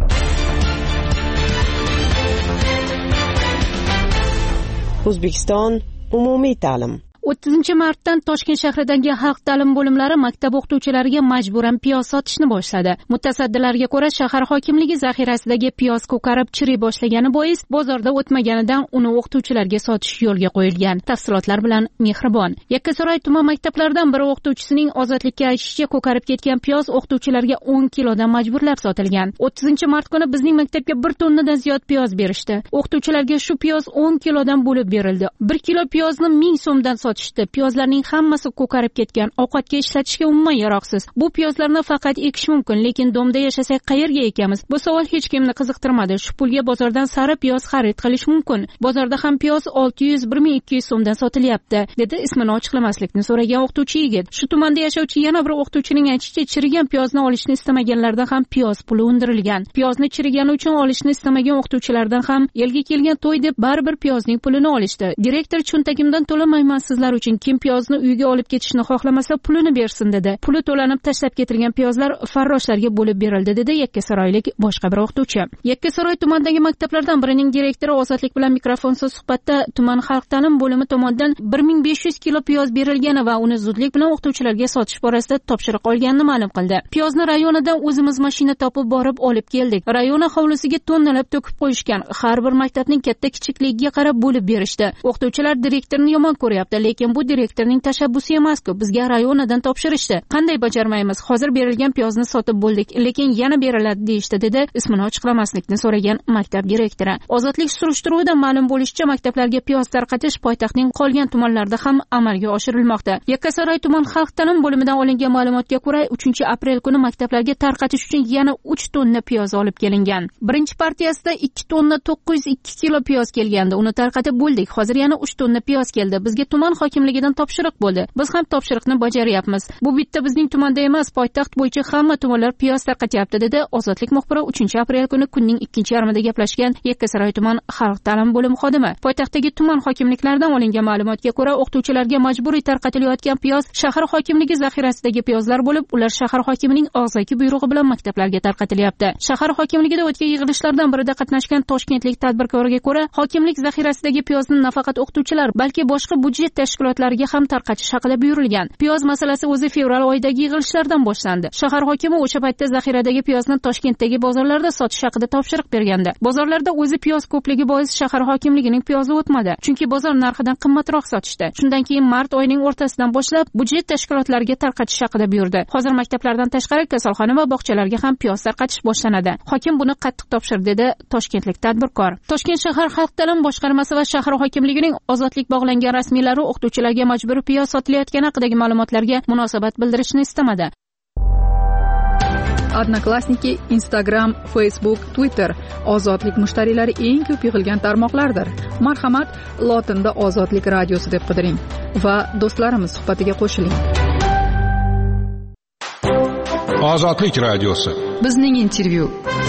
O'zbekiston umumiy ta'lim.
o'ttizinchi martdan Toshkent shahridagi xalq ta'lim bo'limlari maktab o'qituvchilariga majburan piyoz sotishni boshladi. Mutasaddilarga ko'ra, shahar hokimligi zaxirasidagi piyoz ko'karib chiriy boshlagani bois bozorda o'tmaganidan uni o'qituvchilarga sotish yo'lga qo'yilgan. Tafsilotlar bilan Mehribon. Yakkasaroy tuman maktablaridan biri o'qituvchisining ozodlikka aytishicha, ko'karib ketgan piyoz o'qituvchilarga o'n kilodan majburlab sotilgan. o'ttizinchi mart kuni bizning maktabga bir tonnadan ziyod piyoz berishdi. O'qituvchilarga shu piyoz o'n kilodan bo'lib berildi. bir kilo piyozni ming so'mdan sotishdi. Piyozlarning hammasi ko'karib ketgan, ovqatga ishlatishga umuman yaroqsiz. Bu piyozlarni faqat ekish mumkin, lekin domda yashasak qayerga ekamiz? Bu savol hech kimni qiziqtirmadi. Shu pulga bozordan sari piyoz xarid qilish mumkin. Bozorda ham piyoz olti yuz bir ming ikki yuz so'mdan sotilyapti, dedi ismini ochiqlamaslikni so'ragan o'qituvchi yigit. Shu tumanda yashovchi yana bir o'qituvchining aytishicha, chirigan piyozni olishni istamaganlardan ham piyoz puli undirilgan. Piyozni chirigani uchun olishni istamagan o'qituvchilardan ham elga kelgan to'y deb baribir piyozning pulini olishdi. Direktor cho'ntagimdan to'lamayman sizlar uchun, kim piyozni uyga olib ketishni xohlamasa pulini bersin dedi. Puli to'lanib tashlab ketilgan piyozlar farroshlarga bo'lib berildi, dedi yakkasaroylik boshqa bir o'qituvchi. Yakkasaroy tumanidagi maktablardan birining direktori Ozodlik bilan mikrofonsiz suhbatda tuman xalq ta'lim bo'limi tomonidan bir ming besh yuz kilo piyoz berilgani va uni zudlik bilan o'qituvchilarga sotish borasida topshiriq olganini ma'lum qildi. Piyozni rayonidan o'zimiz mashina topib borib olib keldik. Rayon hovlisiga tonnalab to'kib qo'yishgan. Har bir maktabning katta kichikligiga qarab bo'lib berishdi. O'qituvchilar direktorni yomon ko'ryapti, lekin bu direktorning tashabbusi emas-ku. Bizga rayonadan topshirishdi. Qanday bajarmaymiz? Hozir berilgan piyozni sotib bo'ldik, lekin yana beriladi deyishdi, dedi ismini ochiqlamaslikni so'ragan maktab direktori. Ozodlik surishtiruvidan ma'lum bo'lishicha, maktablarga piyoz tarqatish poytaxtning qolgan tumanlarida ham amalga oshirilmoqda. Yakkasaroy tuman xalq ta'lim bo'limidan olingan ma'lumotga ko'ra, uchinchi aprel kuni maktablarga tarqatish uchun yana uch tonna piyoz olib kelingan. Birinchi partiyasida ikki tonna to'qqiz yuz ikki kilo piyoz kelgandi. Uni tarqatib bo'ldik. Hozir yana uch tonna piyoz keldi. Bizga tuman hokimligidan topshiriq bo'ldi. Biz ham topshiriqni bajaryapmiz. Bu bitta bizning tumanda emas, poytaxt bo'yicha hamma tumanlar piyoz tarqatyapti, dedi Ozodlik muxbiri uchinchi aprel kuni kunning ikkinchi yarmida gaplashgan Yakkasaroy tuman xalq ta'limi bo'limi xodimi. Poytaxtdagi tuman hokimliklaridan olingan ma'lumotga ko'ra, o'qituvchilarga majburiy tarqatilayotgan piyoz shahar hokimligi zaxirasidagi piyozlar bo'lib, ular shahar hokimining og'zaki buyrug'i bilan maktablarga tarqatilyapti. Shahar hokimligida o'tgan yig'ilishlardan birida qatnashgan toshkentlik tadbirkorga ko'ra, hokimlik zaxirasidagi piyozni nafaqat o'qituvchilar, balki boshqa budjet tashkilotlariga ham tarqatish haqida buyurilgan. Piyoz masalasi o'zi fevral oyidagi yig'ilishlardan boshlandi. Shahar hokimi o'sha paytda zaxiradagi piyozni Toshkentdagi bozorlarda sotish haqida topshiriq bergandi. Bozorlarda o'zi piyoz ko'pligi bois shahar hokimligining piyozi o'tmadi, chunki bozor narxidan qimmatroq sotishdi. Shundan keyin mart oyining o'rtasidan boshlab budjet tashkilotlariga tarqatish haqida buyurdi. Hozir maktablardan tashqari kasalxona va bog'chalarga ham piyoz tarqatish boshlanadi. Hokim buni qattiq topshirdi, dedi toshkentlik tadbirkor. Toshkent shahar xalq ta'limi boshqarmasi va shahar hokimligining ozodlik bog'langan rasmiylari o'qituvchilarga majburiy piyoz sotilayotgani haqidagi ma'lumotlarga munosabat bildirishni istamadi.
Odnoklassniki, Instagram, Facebook, Twitter ozodlik mushtariylari eng ko'p yig'ilgan tarmoqlardir. Marhamat, lotinda Ozodlik radiosi deb qidiring va do'stlarimiz suhbatiga qo'shiling.
Ozodlik radiosi.
Bizning intervyu.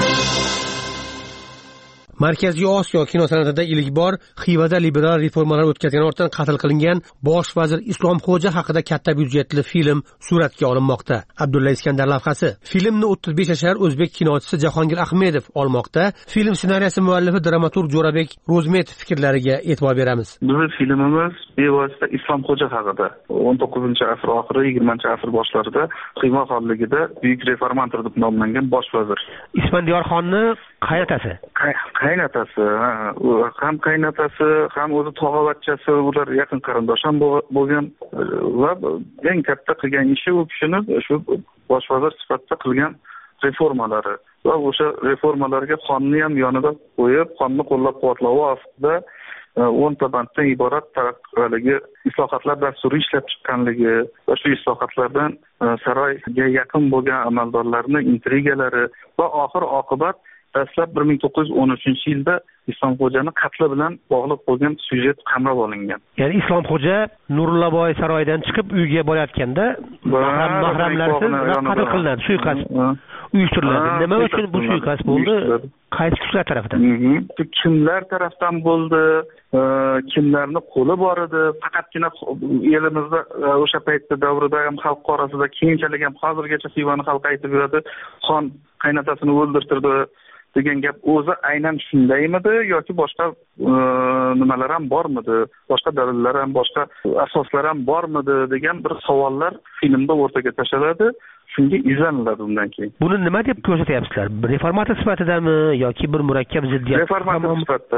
Markaziy Osiyo kino san'atida ilk bor Xivada liberal reformalar o'tkazgan ortidan qatl qilingan bosh vazir Islomxo'ja haqida katta byudjetli film suratga olinmoqda. Abdulla Iskandar lavhasi. Filmni o'ttiz besh yashar o'zbek kinochisi Jahongir Ahmedov olmoqda. Film ssenariysi muallifi dramaturg Jo'rabek Ro'zmetov fikrlariga e'tibor beramiz.
Bizning filmimiz bevosita Islomxo'ja haqida. o'n to'qqizinchi asr oxiri, yigirmanchi asr boshlarida Xiva xonligida buyuk reformator deb nomlangan bosh vazir.
Isfandiyorxonni qaynotasi.
Qaynotasi, ham qaynotasi, ham o'zi tog'avachchasi, ular yaqin qarindosh ham bo'lgan va eng katta qilgan ishi u kishini shu bosh vazir sifatida qilgan reformalari va o'sha reformalarga xonni ham yonida qo'yib, xonni qo'llab-quvvatlash ostida o'nta banddan iborat haligi islohotlar dasturi ishlab chiqqanligi va shu islohotlardan saroyga yaqin bo'lgan amaldorlarning intrigalari va oxir oqibat dastlab bir ming to'qqiz yuz o'n uchinchi yilda Islomxo'jani qatli bilan bog'liq bo'lgan syujet qamrab olingan.
Ya'ni Islomxo'ja Nurullaboy saroyidan chiqib uyga borayotganda mahramlarsiz qatl qilinadi, suiqasd uyushtiriladi. Nima uchun bu suiqasd bo'ldi? Qaysi kuchlar tarafdan?
Kimlar tarafdan bo'ldi? Kimlarni qo'li bor edi? Faqatgina elimizda o'sha paytda davrida ham xalq orasida keyinchalik ham hozirgacha Xivani xalq aytib yuradi, xon qaynotasini o'ldirtirdi degan gap o'zi aynan shundaymidi yoki boshqa nimalar ham bormidi, boshqa dalillar ham, boshqa asoslar ham bormidi degan bir savollar filmda o'rtaga tashlanadi. Shunga izlaniladi undan keyin.
Buni nima deb ko'rsatyapsizlar? Reformator sifatidami yoki bir murakkab ziddiyat?
Reformator sifatida,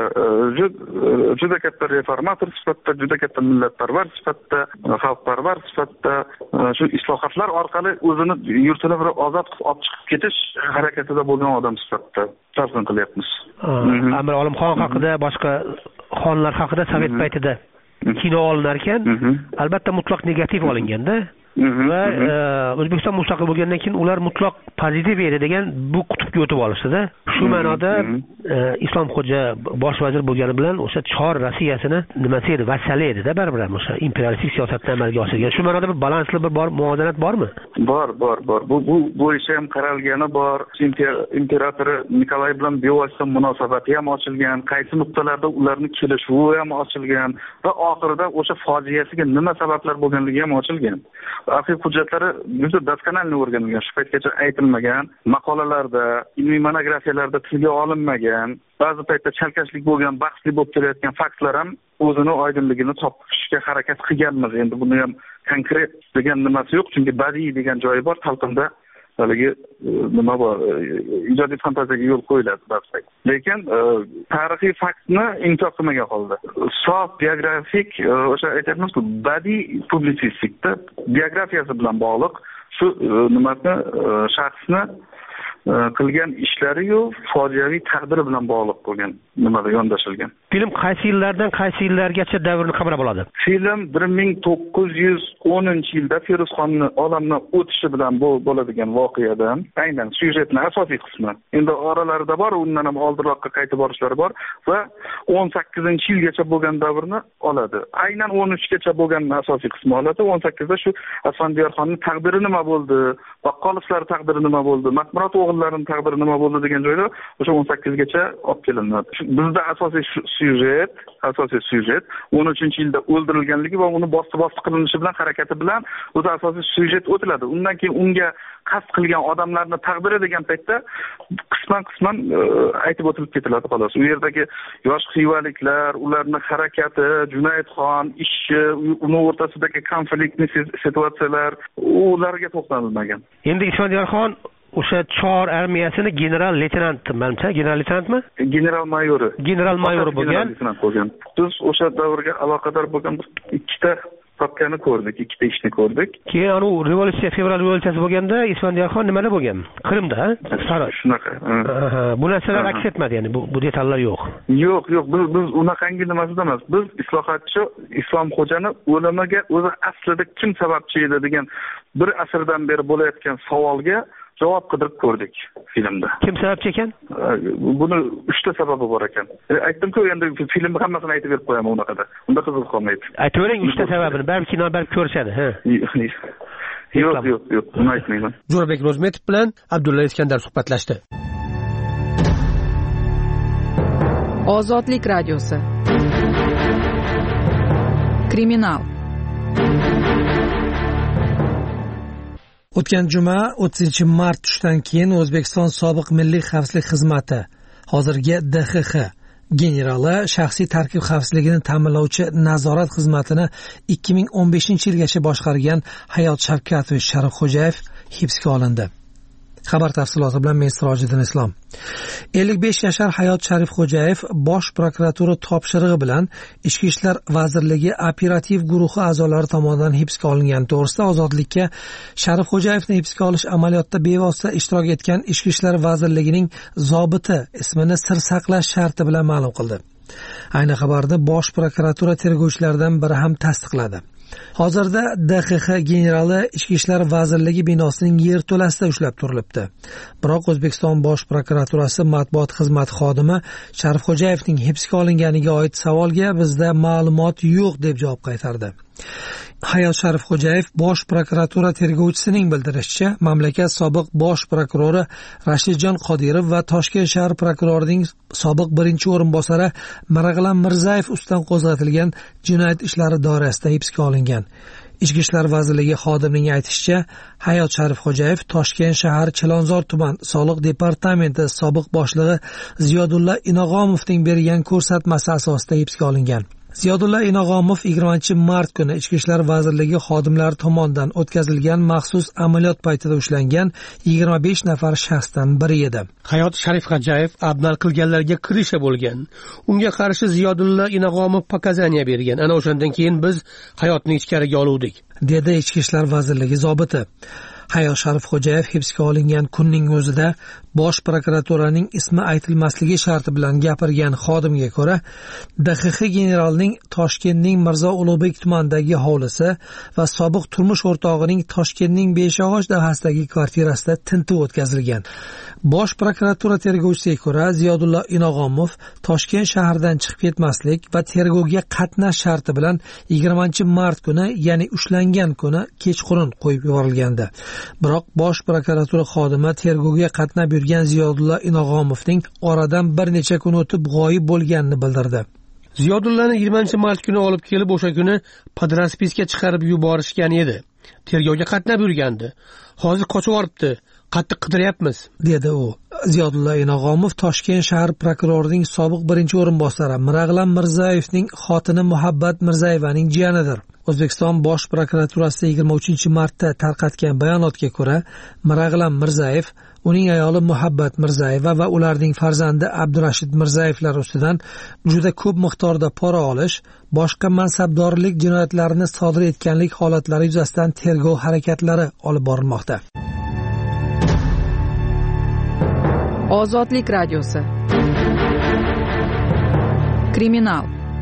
juda katta reformator sifatida, juda katta millatparvar sifatida, xalqparvar sifatida, shu islohotlar orqali o'zini yurtini bir ozod qilib olib chiqib ketish harakatida bo'lgan odam sifatida talqin qilyapmiz.
Amir Olimxon haqida, boshqa xonlar haqida sovet paytida kino olinar ekan, albatta mutlaq negativ olinganda va O'zbekiston mustaqil bo'lgandan keyin ular mutlaq pozitiv edi degan bu qutbga o'tib olishdi-da. Shu ma'noda Islomxo'ja bosh vazir bo'lgani bilan o'sha chor Rossiyasini nimasi edi, vassali edi-da, baribir ham o'sha imperialistik siyosatni amalga oshirgan. Shu ma'noda bir balansli bir bor muvozanat bormi?
Bor, bor, bor. Bu bu bo'yicha ham qaralgani bor. Imperator Nikolay bilan bevosita munosabati ham ochilgan, qaysi nuqtalarda ularning kelishuvi ham ochilgan va oxirida o'sha fojiasiga nima sabablar bo'lganligi ham ochilgan. Arxiv hujjatlari juda doskoналniy o'rganilgan, shu paytgacha aytilmagan, maqolalarda, ilmiy monografiyalarda tilga olinmagan, ba'zi paytda chalkashlik bo'lgan, bahsli bo'lib kelayotgan faktlar ham o'zini oydinligini topishga harakat qilganmiz. Endi buni ham konkret degan nimasi yo'q, chunki badiiy degan joyi bor, talqinda haligi nima bor, ijodiy fantaziyaga yo'l qo'yiladi ba'zi. Lekin tarixiy faktni inkor qilmagan holda, sof biografik, o'sha aytayapmiz-ku, badiiy publitsistikda biografiyasi bilan bog'liq shu nimasini, shaxsni qilgan ishlari-yu fojiaviy taqdiri bilan bog'liq bo'lgan nimada yondashilgan.
Film qaysi yillardan qaysi yillargacha davrni qamrab oladi?
Film bir ming to'qqiz yuz o'ninchi yilda Feruzxonning olamdan o'tishi bilan bo'ladigan voqeadan, aynan syujetning asosiy qismi. Endi oralarida bor, undan ham oldinroqqa qaytib borishlari bor va o'n sakkizinchi yilgacha bo'lgan davrni oladi. Aynan o'n uchgacha bo'lgan asosiy qismi oladi. o'n sakkizda shu Asfandiyorxonning taqdiri nima bo'ldi, Baqqolovlar taqdiri nima bo'ldi, Mahmurod o'g'illarining taqdiri nima bo'ldi degan joyda o'sha o'n sakkizgacha olib kelinadi. Bizda asosiy syujet, asosiy syujet o'n uchinchi yilda o'ldirilganligi va uni bosti-bosti qilinishi bilan harakati bilan o'zi asosiy syujet o'tiladi. Undan keyin unga qasd qilgan odamlarning taqdiri degan paytda qisman-qisman aytib o'tilib ketiladi xolos. U yerdagi yosh xivaliklar, ularning harakati, Junaydxon ishi, uni o'rtasidagi konfliktli situatsiyalar, ularga to'xtalilmagan.
Endi Isfandiyorxon o'sha Chor armiyasini general leytenant, menimcha, general leytenantmi?
General mayori.
General mayori bo'lgan.
Biz o'sha davrga aloqador bo'lgan ikkita topgani ko'rdik, ikkita ishni ko'rdik.
Keyin anu revolyutsiya, fevral revolyutsiyasi bo'lganda Isfandiyorxon nimada bo'lgan? Qrimda, Saroy.
Shunaqa.
Bu narsalar aks etmadi, ya'ni bu bu detallar yo'q.
Yo'q, yo'q, biz biz unaqangi nimasida emas. Biz islohotchi Islomxo'jani o'limiga o'zi aslida kim sababchi edi degan bir asrdan beri bo'layotgan savolga javob qidirib ko'rdik filmda.
Kim sababchi ekan?
Buni uchta sababi bor ekan. Aytdim-ku, endi filmni hammasini aytib berib qo'yaman unaqada. Unda qiziq qolmaydi.
Aytavering uchta sababini, balki kino barib ko'rishadi, ha.
Yo'q, yo'q, yo'q, uni aytmayman.
Jo'rabek Ro'zmetov bilan Abdulla Iskandar suhbatlashdi.
Ozodlik radiosi. Kriminal.
O'tgan juma o'ttizinchi mart tushdan keyin O'zbekiston sobiq milliy xavfsizlik xizmati, hozirgi D X X generali shaxsiy tarkib xavfsizligini ta'minlovchi nazorat xizmatini ikki ming o'n beshinchi yilgacha boshqargan Hayot Shavkatovich Sharifxo'jayev hibsga olindi. Xabar tafsiloti bilan men Sirojiddin Islom. ellik besh yashar Hayot Sharifxo'jayev Bosh prokuratura topshirig'i bilan Ichki ishlar vazirligi operativ guruhi a'zolari tomonidan hibsga olingani to'g'risida Ozodlikka Sharifxo'jayevni hibsga olish amaliyotida bevosita ishtirok etgan Ichki ishlar vazirligining zobiti ismini sir saqlash sharti bilan ma'lum qildi. Ayni xabarni Bosh prokuratura tergovchilaridan biri ham tasdiqladi. Hozirda D X X generali Ichki ishlar vazirligi binosining yerto'lasida ushlab turilibdi. Biroq O'zbekiston Bosh prokuraturasi matbuot xizmati xodimi Sharifxo'jayevning hibsga olinganiga oid savolga bizda ma'lumot yo'q deb javob qaytardi. Hayot Sharifxo'jayev Bosh prokuratura tergovchisining bildirishicha, mamlakat sobiq bosh prokurori Rashidjon Qodirov va Toshkent shahar prokurorining sobiq birinchi o'rinbosari Marag'lan Mirzayev ustidan qo'zg'atilgan jinoyat ishlari doirasida hibsga olingan. Ichki ishlar vazirligi xodimining aytishicha, Hayot Sharifxo'jayev Toshkent shahar Chilonzor tuman soliq departamenti sobiq boshlig'i Ziyodulla Inog'omovning bergan ko'rsatmasi asosida hibsga olingan. Ziyodulla Inog'omov yigirmanchi mart kuni Ichki ishlar vazirligi xodimlari tomonidan o'tkazilgan maxsus amaliyot paytida ushlangan yigirma besh nafar shaxsdan biri edi. Hayot Sharifxo'jayev abdal qilganlarga kirisha bo'lgan. Unga qarshi Ziyodulla Inog'omov pokazaniya bergan. Ana o'shandan keyin biz Hayotni ichkariga oluvdik, dedi Ichki ishlar vazirligi zobiti. Hayot Sharifxo'jayev hibsga olingan kunning o'zida Bosh prokuraturaning ismi aytilmasligi sharti bilan gapirgan xodimga ko'ra, D X X generalining Toshkentning Mirzo Ulug'bek tumanidagi hovlisi va sobiq turmush o'rtog'ining Toshkentning Beshog'och dahasidagi kvartirasida tintuv o'tkazilgan. Bosh prokuratura tergovchisiga ko'ra, Ziyodulla Inog'omov Toshkent shahridan chiqib ketmaslik va tergovga qatnash sharti bilan yigirmanchi mart kuni, ya'ni ushlangan kuni kechqurun qo'yib yuborilgandi. Biroq Bosh prokuratura xodimi tergovga qatnab yurgan Ziyodulla Inog'omovning oradan bir necha kun o'tib g'oyib bo'lganini bildirdi. Ziyodullani yigirmanchi mart kuni olib kelib o'sha kuni podranspiska chiqarib yuborishgan edi. Tergovga qatnab yurgandi. Hozir qochib olibdi. Qattiq qidiryapmiz, dedi u. Ziyodulla Inog'omov Toshkent shahar prokurorining sobiq birinchi o'rinbosari Marag'lan Mirzayevning xotini Muhabbat Mirzayevaning jiyanidir. O'zbekiston Bosh prokuraturasi yigirma uchinchi martda tarqatgan bayonotga ko'ra, Marag'lan Mirzayev, uning ayoli Muhabbat Mirzayeva va ularning farzandi Abdurashid Mirzayevlar ustidan juda ko'p miqdorda pora olish, boshqa mansabdorlik jinoyatlarini sodir etganlik holatlari yuzasidan tergov harakatlari olib borilmoqda.
Ozodlik radiosi. Kriminal.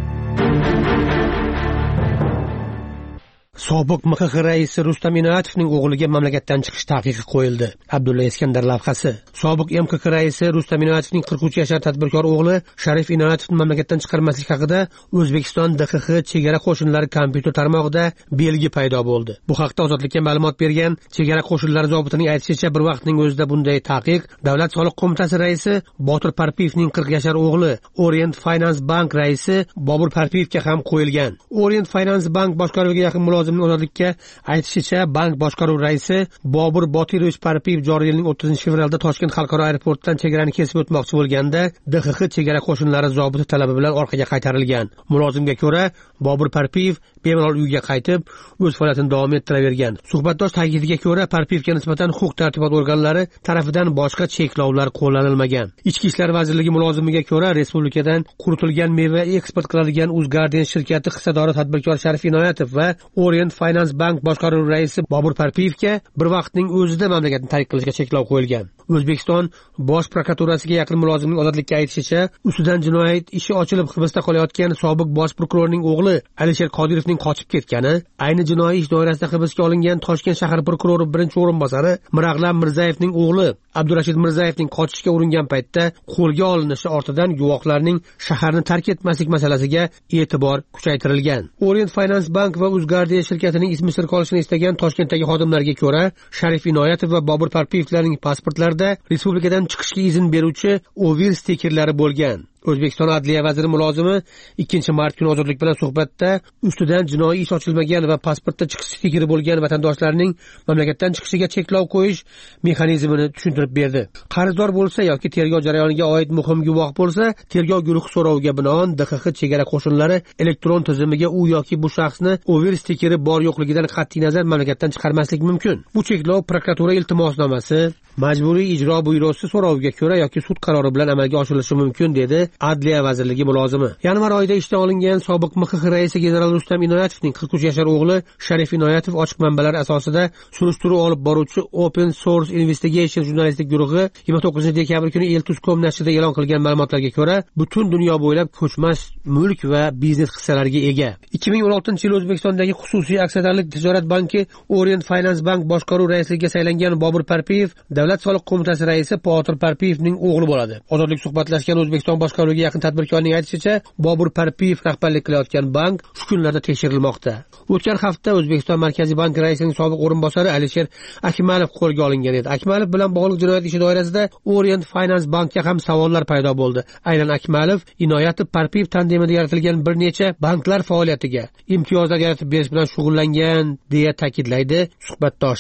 Sobiq M X X raisi Rustam Inoyatovning o'g'liga mamlakatdan chiqish taqiqi qo'yildi. Abdulla Iskandar lavhasi. Sobiq M K X raisi Rustam Inoyatovning qirq uch yashar tadbirkor o'g'li Sharif Inoyatovni mamlakatdan chiqarmaslik haqida O'zbekiston D X X chegara qo'shinlari kompyuter tarmog'ida belgi paydo bo'ldi. Bu haqda Ozodlikka ma'lumot bergan chegara qo'shinlari zobitining aytishicha, bir vaqtning o'zida bunday taqiq Davlat soliq qo'mitasi raisi Botir Parpiyevning qirq yashar o'g'li Orient Finance Bank raisi Bobur Parpiyevga ham qo'yilgan. Orient Finance Bank boshqaruviga yaqin mulozim Ozodlikka aytishicha, bank boshqaruv raisi Bobur Botirovich Parpiyev joriy yilning o'ttizinchi fevralda Toshkent xalqaro aeroportidan chegarani kesib o'tmoqchi bo'lganda D X X chegara qo'shinlari zobiti talabi bilan orqaga qaytarilgan. Mulozimga ko'ra, Bobur Parpiyev bemalol uyiga qaytib, o'z faoliyatini davom ettiravergan. Suhbatdosh ta'kidiga ko'ra, Parpiyevga nisbatan huquq-tartibot organlari tarafidan boshqa cheklovlar qo'llanilmagan. Ichki ishlar vazirligi mulozimiga ko'ra, respublikadan quritilgan meva eksport qiladigan UzGarden shirkati hissadori tadbirkor Sharif Inoyatov va Orient Finance Bank boshqaruv raisi Bobur Parpiyevga bir vaqtning o'zida mamlakatni tark qilishga cheklov qo'yilgan. O'zbekiston Bosh prokuraturasiga yaqin mulozimning Ozodlikka aytishicha, ustidan jinoyat ishi ochilib hibsda qolayotgan sobiq bosh prokurorning o'g'li Alisher Qodirovning qochib ketgani, ayni jinoiy ish doirasida hibsga olingan Toshkent shahar prokurori birinchi o'rinbosari Mirag'lam Mirzayevning o'g'li Abdurashid Mirzayevning qochishga uringan paytda qo'lga olinishi ortidan guvohlarning shaharni tark etmaslik masalasiga e'tibor kuchaytirilgan. Orient Finance Bank va UzGarden shirkatining ismi sir qolishini istagan Toshkentdagi xodimlarga ko'ra, Sharif Inoyatov va Bobur Parpiyevlarning pasportlarida respublikadan chiqishga izn beruvchi ovir stikerlari bo'lgan. O'zbekiston Adliya vaziri mulozimi ikkinchi mart kuni Ozodlik bilan suhbatda ustidan jinoiy ish ochilmagan va pasportda chiqish stikeri bo'lgan vatandoshlarning mamlakatdan chiqishiga cheklov qo'yish mexanizmini tushuntirib berdi. Qarzdor bo'lsa yoki tergov jarayoniga oid muhim guvoh bo'lsa, tergov guruhi so'roviga binoan D X X chegara qo'shinlari elektron tizimiga u yoki bu shaxsni over stikeri bor yo'qligidan qat'iy nazar mamlakatdan chiqarmaslik mumkin. Bu cheklov prokuratura iltimosnomasi, majburiy ijro byurosi so'roviga ko'ra yoki sud qarori bilan amalga oshirilishi mumkin, dedi Adliya vazirligi mulozimi. Yanvar oyida ishdan olingan sobiq M X X raisi general Rustam Inoyatovning qirq uch yashar o'g'li Sharif Inoyatov ochiq manbalar asosida surishtiruv olib boruvchi Open Source Investigation jurnalistik guruhi yigirma to'qqizinchi dekabr kuni Eltus nokta com nashrida e'lon qilgan ma'lumotlarga ko'ra, butun dunyo bo'ylab ko'chmas mulk va biznes hissalariga ega. ikki ming o'n oltinchi yil O'zbekistondagi xususiy aksiyadorlik tijorat banki Orient Finance Bank boshqaruv raisligiga saylangan Bobur Parpiyev Davlat soliq qo'mitasi raisi Botir Parpiyevning o'g'li bo'ladi. Ozodlik suhbatlashgan O'zbekiston boshqaruviga yaqin tadbirkorning aytishicha, Bobur Parpiyev rahbarlik qilayotgan bank shu kunlarda tekshirilmoqda. O'tgan hafta O'zbekiston Markaziy banki raisining sobiq o'rinbosari Alisher Akmalov qo'lga olingan edi. Akmalov bilan bog'liq jinoyat ishi doirasida Orient Finance Bankga ham savollar paydo bo'ldi. Aynan Akmalov Inoyatov Parpiyev tandemida yaratilgan bir necha banklar faoliyatiga imtiyozlar yaratib berish bilan shug'ullangan, deya ta'kidlaydi suhbatdosh.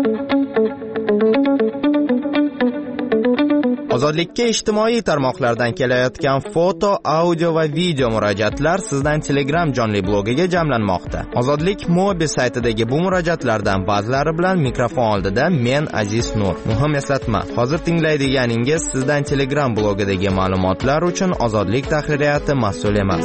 Ozodlikka ijtimoiy tarmoqlardan kelayotgan foto, audio va video murojaatlar sizdan Telegram jonli blogiga jamlanmoqda. Ozodlik Mobi saytidagi bu murojaatlardan ba'zilari bilan mikrofon oldida men Aziz Nur. Muhim eslatma, hozir tinglaydiganingiz sizdan Telegram blogidagi ma'lumotlar uchun Ozodlik tahririyati mas'ul emas.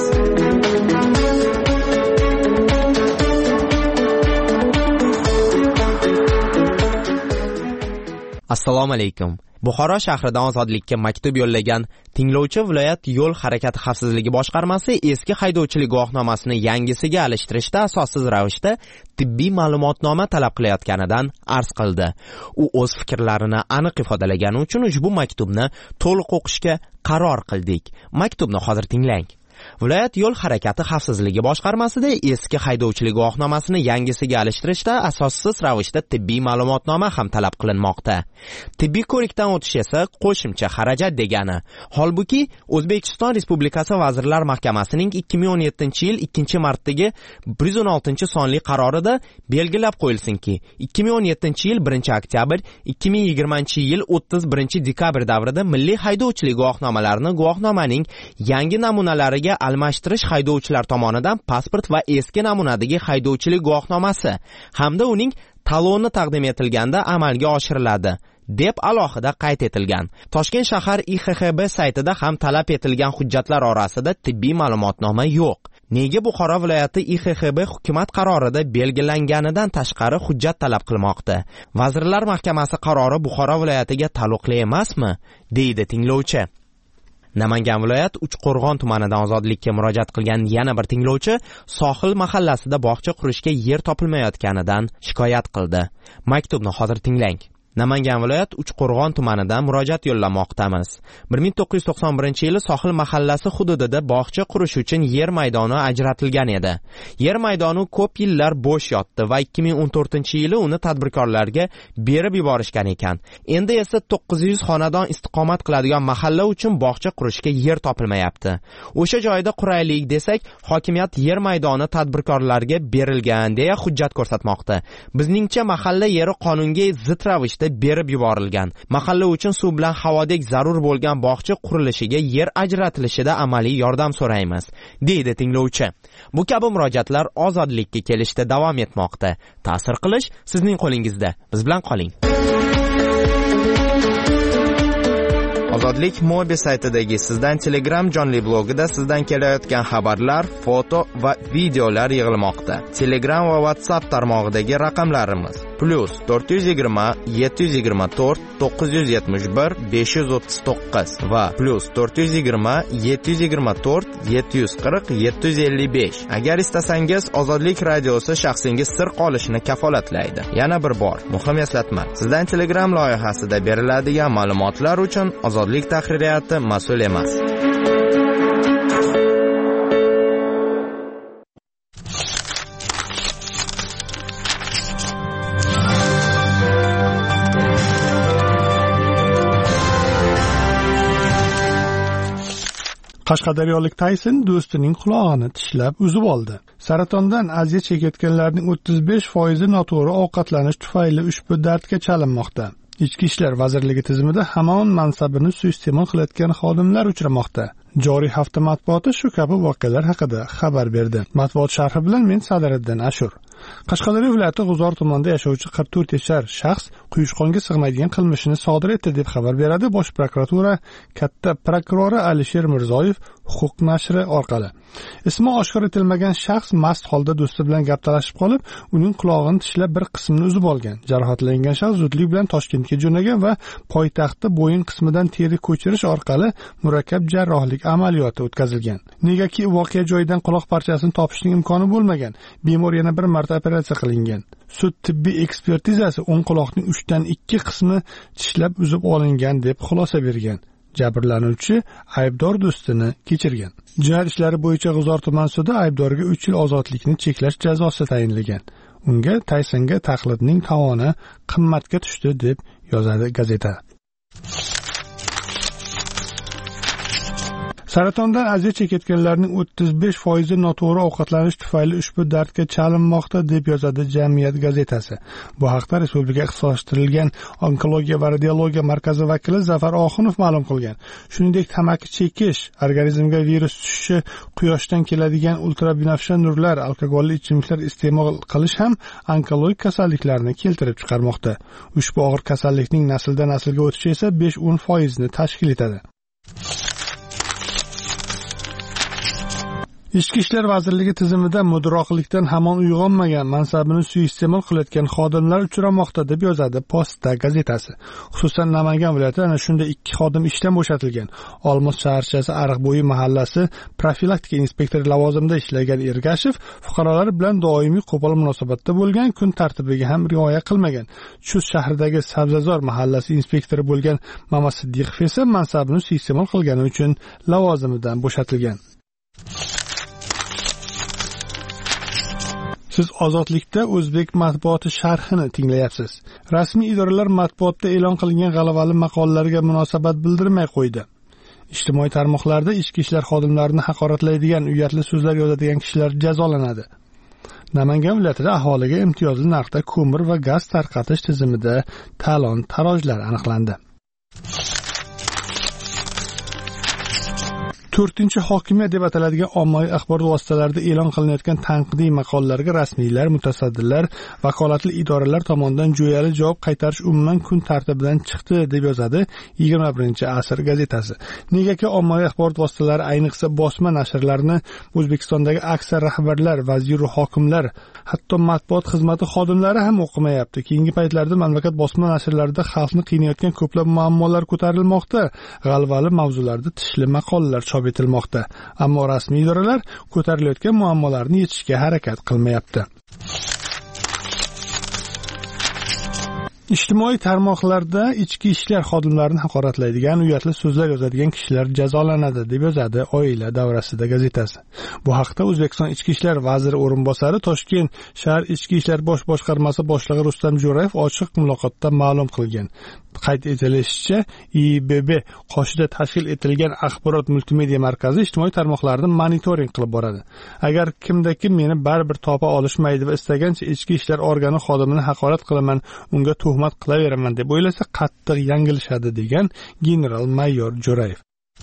Assalomu alaykum. Buxoro shahridan Ozodlikka maktub yo'llagan tinglovchi viloyat yo'l harakati xavfsizligi boshqarmasi eski haydovchilik guvohnomasini yangisiga alishtirishda asossiz ravishda tibbiy ma'lumotnoma talab qilayotganidan arz qildi. U o'z fikrlarini aniq ifodalagani uchun ushbu maktubni to'liq o'qishga qaror qildik. Maktubni hozir tinglang. Viloyat yo'l harakati xavfsizligi boshqarmasida eski haydovchilik guvohnomasini yangisiga alishtirishda asossiz ravishda tibbiy ma'lumotnoma ham talab qilinmoqda. Tibbiy ko'rikdan o'tish esa qo'shimcha xarajat degani. Holbuki O'zbekiston Respublikasi Vazirlar Mahkamasining ikki ming o'n yettinchi yil ikkinchi martdagi bir yuz o'n oltinchi sonli qarorida belgilab qo'yilsinki, ikki ming o'n yettinchi yil birinchi oktyabr, ikki ming yigirmanchi yil o'ttiz birinchi dekabr davrida milliy haydovchilik guvohnomalarini guvohnomaning yangi namunalariga almashtirish haydovchilar tomonidan pasport va eski namunadagi haydovchilik guvohnomasi hamda uning taloni taqdim etilganda amalga oshiriladi deb alohida qayd etilgan. Toshkent shahar I X X B saytida ham talab etilgan hujjatlar orasida tibbiy ma'lumotnoma yo'q. Nega Buxoro viloyati I X X B hukumat qarorida belgilanganidan tashqari hujjat talab qilmoqda? Vazirlar Mahkamasi qarori Buxoro viloyatiga taalluqli emasmi? Deydi tinglovchi. Namangan viloyat Uchqo'rg'on tumanidan ozodlikka murojaat qilgan yana bir tinglovchi Sohil mahallasida bog'cha qurishga yer topilmayotganidan shikoyat qildi. Maktubni hozir tinglang. Namangan viloyat Uchqo'rg'on tumanidan murojaat yo'llamoqdamiz. bir ming to'qqiz yuz to'qson birinchi yili Sohil mahallasi hududida bog'cha qurish uchun yer maydoni ajratilgan edi. Yer maydoni ko'p yillar bo'sh yotdi va ikki ming o'n to'rtinchi yili uni tadbirkorlarga berib yuborishgan ekan. Endi esa to'qqiz yuz xonadon istiqomat qiladigan mahalla uchun bog'cha qurishga yer topilmayapti. O'sha joyda quraylik desak, hokimiyat yer maydoni tadbirkorlarga berilgan deya hujjat ko'rsatmoqda. Bizningcha mahalla yeri qonunga zid ravishda berib yuborilgan. Mahalla uchun suv bilan havodek zarur bo'lgan bog'cha qurilishiga yer ajratilishida amaliy yordam so'raymiz, deydi tinglovchi. Bu kabi murojaatlar ozodlikka kelishda davom etmoqda. Ta'sir qilish sizning qo'lingizda. Biz bilan qoling. Ozodlik Mobi saytidagi sizdan Telegram jonli blogida sizdan kelayotgan xabarlar, foto va videolar yig'ilmoqda. Telegram va WhatsApp tarmog'idagi raqamlarimiz plus to'rt yuz yigirma yetti yuz yigirma to'rt to'qqiz yuz yetmish bir besh yuz o'ttiz to'qqiz va plus to'rt yuz yigirma yetti yuz yigirma to'rt yetti yuz qirq yetti yuz ellik besh. Agar istasangiz Ozodlik radiosi shaxsingiz sir qolishini kafolatlaydi. Yana bir bor muhim eslatma. Sizdan Telegram loyihasida beriladigan ma'lumotlar uchun Ozodlik tahririyati mas'ul emas.
Qashqadaryolik Tayson do'stining qulog'ini tishlab uzib oldi. Saratondan aziyat chekayotganlarning o'ttiz besh foizi noto'g'ri ovqatlanish tufayli ushbu dardga chalinmoqda. Ichki ishlar vazirligi tizimida hamon mansabini suiiste'mol qilayotgan xodimlar uchramoqda. Joriy hafta matbuoti shu kabi voqealar haqida xabar berdi. Matbuot sharhi bilan men Sadiriddin Ashur. Qashqadaryo viloyati G'uzor tumanida yashovchi qirq to'rt yashar shaxs quyushqonga sig'maydigan qilmishini sodir etdi deb xabar beradi Bosh prokuratura katta prokurori Alisher Mirzoyev huquq nashri orqali. Ismi oshkor etilmagan shaxs mast holda do'sti bilan gap talashib qolib, uning qulog'ini tishlab bir qismini uzib olgan. Jarohatlangan shaxs zudlik bilan Toshkentga jo'nagan va poytaxtda bo'yin qismidan teri ko'chirish orqali murakkab jarrohlik amaliyoti o'tkazilgan. Negaki voqea joyidan quloq parchasini topishning imkoni bo'lmagan. Bemor yana bir marta operatsiya qilingan. Sud tibbiy ekspertizasi o'ng quloqning uchdan ikki qismi tishlab uzib olingan deb xulosa bergan. Jabrlanuvchi aybdor do'stini kechirgan. Jinoyat ishlari bo'yicha G'uzor tuman sudi aybdorga uch yil ozodlikni cheklash jazosi tayinlagan. Unga Taysonga taqlidning tovoni qimmatga tushdi deb yozadi gazeta. Saratondan aziyat chekayotganlarning o'ttiz besh foizi noto'g'ri ovqatlanish tufayli ushbu dardga chalinmoqda deb yozadi Jamiyat gazetasi. Bu haqda Respublika ixtisoslashtirilgan onkologiya va radiologiya markazi vakili Zafar Oxunov ma'lum qilgan. Shuningdek, tamaki chekish, organizmga virus tushishi, quyoshdan keladigan ultrabinafsha nurlar, alkogolli ichimliklar iste'mol qilish ham onkologik kasalliklarni keltirib chiqarmoqda. Ushbu og'ir kasallikning nasldan naslga o'tishi esa besh o'n foizni tashkil etadi. Ichki ishlar vazirligi tizimida mudroqlikdan hamon uyg'onmagan, mansabini suiiste'mol qilayotgan xodimlar uchramoqda deb yozadi Posta gazetasi. Xususan Namangan viloyatida ana shunday ikki xodim ishdan bo'shatilgan. Olmos shaharchasi Ariqbo'yi mahallasi profilaktika inspektori lavozimida ishlagan Ergashev fuqarolar bilan doimiy qo'pol munosabatda bo'lgan, kun tartibiga ham rioya qilmagan. Chust shahridagi Sabzazor mahallasi inspektori bo'lgan Mamad Siddiqov esa mansabini suiiste'mol qilgani uchun lavozimidan bo'shatilgan. Siz Ozodlikda o'zbek matbuoti sharhini tinglayapsiz. Rasmiy idoralar matbuotda e'lon qilingan g'alavali maqolalarga munosabat bildirmay qo'ydi. Ijtimoiy tarmoqlarda ichki ishlar xodimlarini haqoratlaydigan, uyatli so'zlar yozadigan kishilar jazolanadi. Namangan viloyatida aholiga imtiyozli narxda ko'mir va gaz tarqatish tizimida talon-tarojlar aniqlandi. to'rtinchi hokimiyat deb ataladigan ommaviy axborot vositalarida e'lon qilinayotgan tanqidiy maqolalarga rasmiylar, mutasaddilar, vakolatli idoralar tomonidan jo'yali javob qaytarish umuman kun tartibidan chiqdi deb yozadi yigirma birinchi asr gazetasi. Negaki ommaviy axborot vositalari, ayniqsa bosma nashrlarni O'zbekistondagi aksar rahbarlar, vazir va hokimlar, hatto matbuot xizmati xodimlari ham o'qimayapti. Keyingi paytlarda mamlakat bosma nashrlarida xalqni qiynayotgan ko'plab muammolar ko'tarilmoqda, g'alvali mavzularda tishli maqolalar chop etilmoqda. Ammo rasmiy idoralar ko'tarilayotgan muammolarni yechishga harakat qilmayapti. Ijtimoiy tarmoqlarda ichki ishlar xodimlarini haqoratlaydigan, uyatli so'zlar yozadigan kishilar jazolanadi deb yozadi Oila davrasida gazetasi. Bu haqda O'zbekiston Ichki ishlar vaziri o'rinbosari Toshkent shahar ichki ishlar bosh boshqarmasi boshlig'i Rustam Jo'rayev ochiq muloqotda ma'lum qilgan. Qayd etilishicha, I B B qoshida tashkil etilgan axborot multimedia markazi ijtimoiy tarmoqlarni monitoring qilib boradi. Agar kimda kim meni baribir topa olishmaydi va istagancha ichki ishlar organi xodimini haqorat qilaman, unga tuhmat qilaveraman deb o'ylasa qattiq yanglishadi, degan general-mayor Jo'rayev.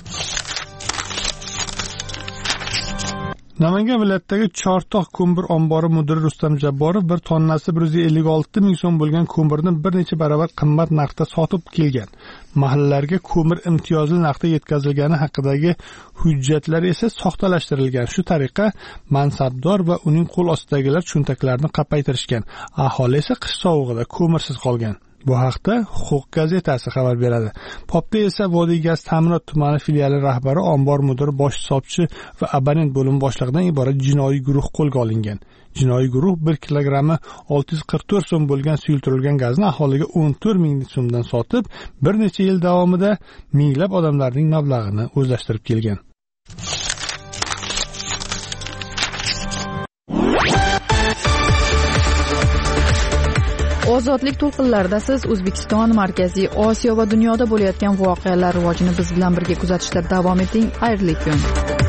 Namangan viloyatidagi Chortoq ko'mir ombori mudiri Rustam Jabborov bir tonnasi bir yuz ellik olti ming so'm bo'lgan ko'mirni bir necha barobar qimmat narxda sotib kelgan. Mahallalarga ko'mir imtiyozli narxda yetkazilgani haqidagi hujjatlar esa soxtalashtirilgan. Shu tariqa mansabdor va uning qo'l ostidagilar cho'ntaklarini qapaytirishgan. Aholi esa qish sovug'ida ko'mirsiz qolgan. Bu haqda Huquq gazetasi xabar beradi. Popda esa Vodiy gaz ta'minot tumani filiali rahbari, ombor mudiri, bosh hisobchi va abonent bo'limi boshlig'idan iborat jinoiy guruh qo'lga olingan. Jinoiy guruh bir kilogrammi olti yuz qirq to'rt so'm bo'lgan suyultirilgan gazni aholiga o'n to'rt ming so'mdan sotib, bir necha yil davomida minglab odamlarning mablag'ini o'zlashtirib kelgan.
Ozodlik to'lqinlarida siz O'zbekiston, Markaziy Osiyo va dunyoda bo'layotgan voqealar rivojini biz bilan birga kuzatishda davom eting. Xayrli kun.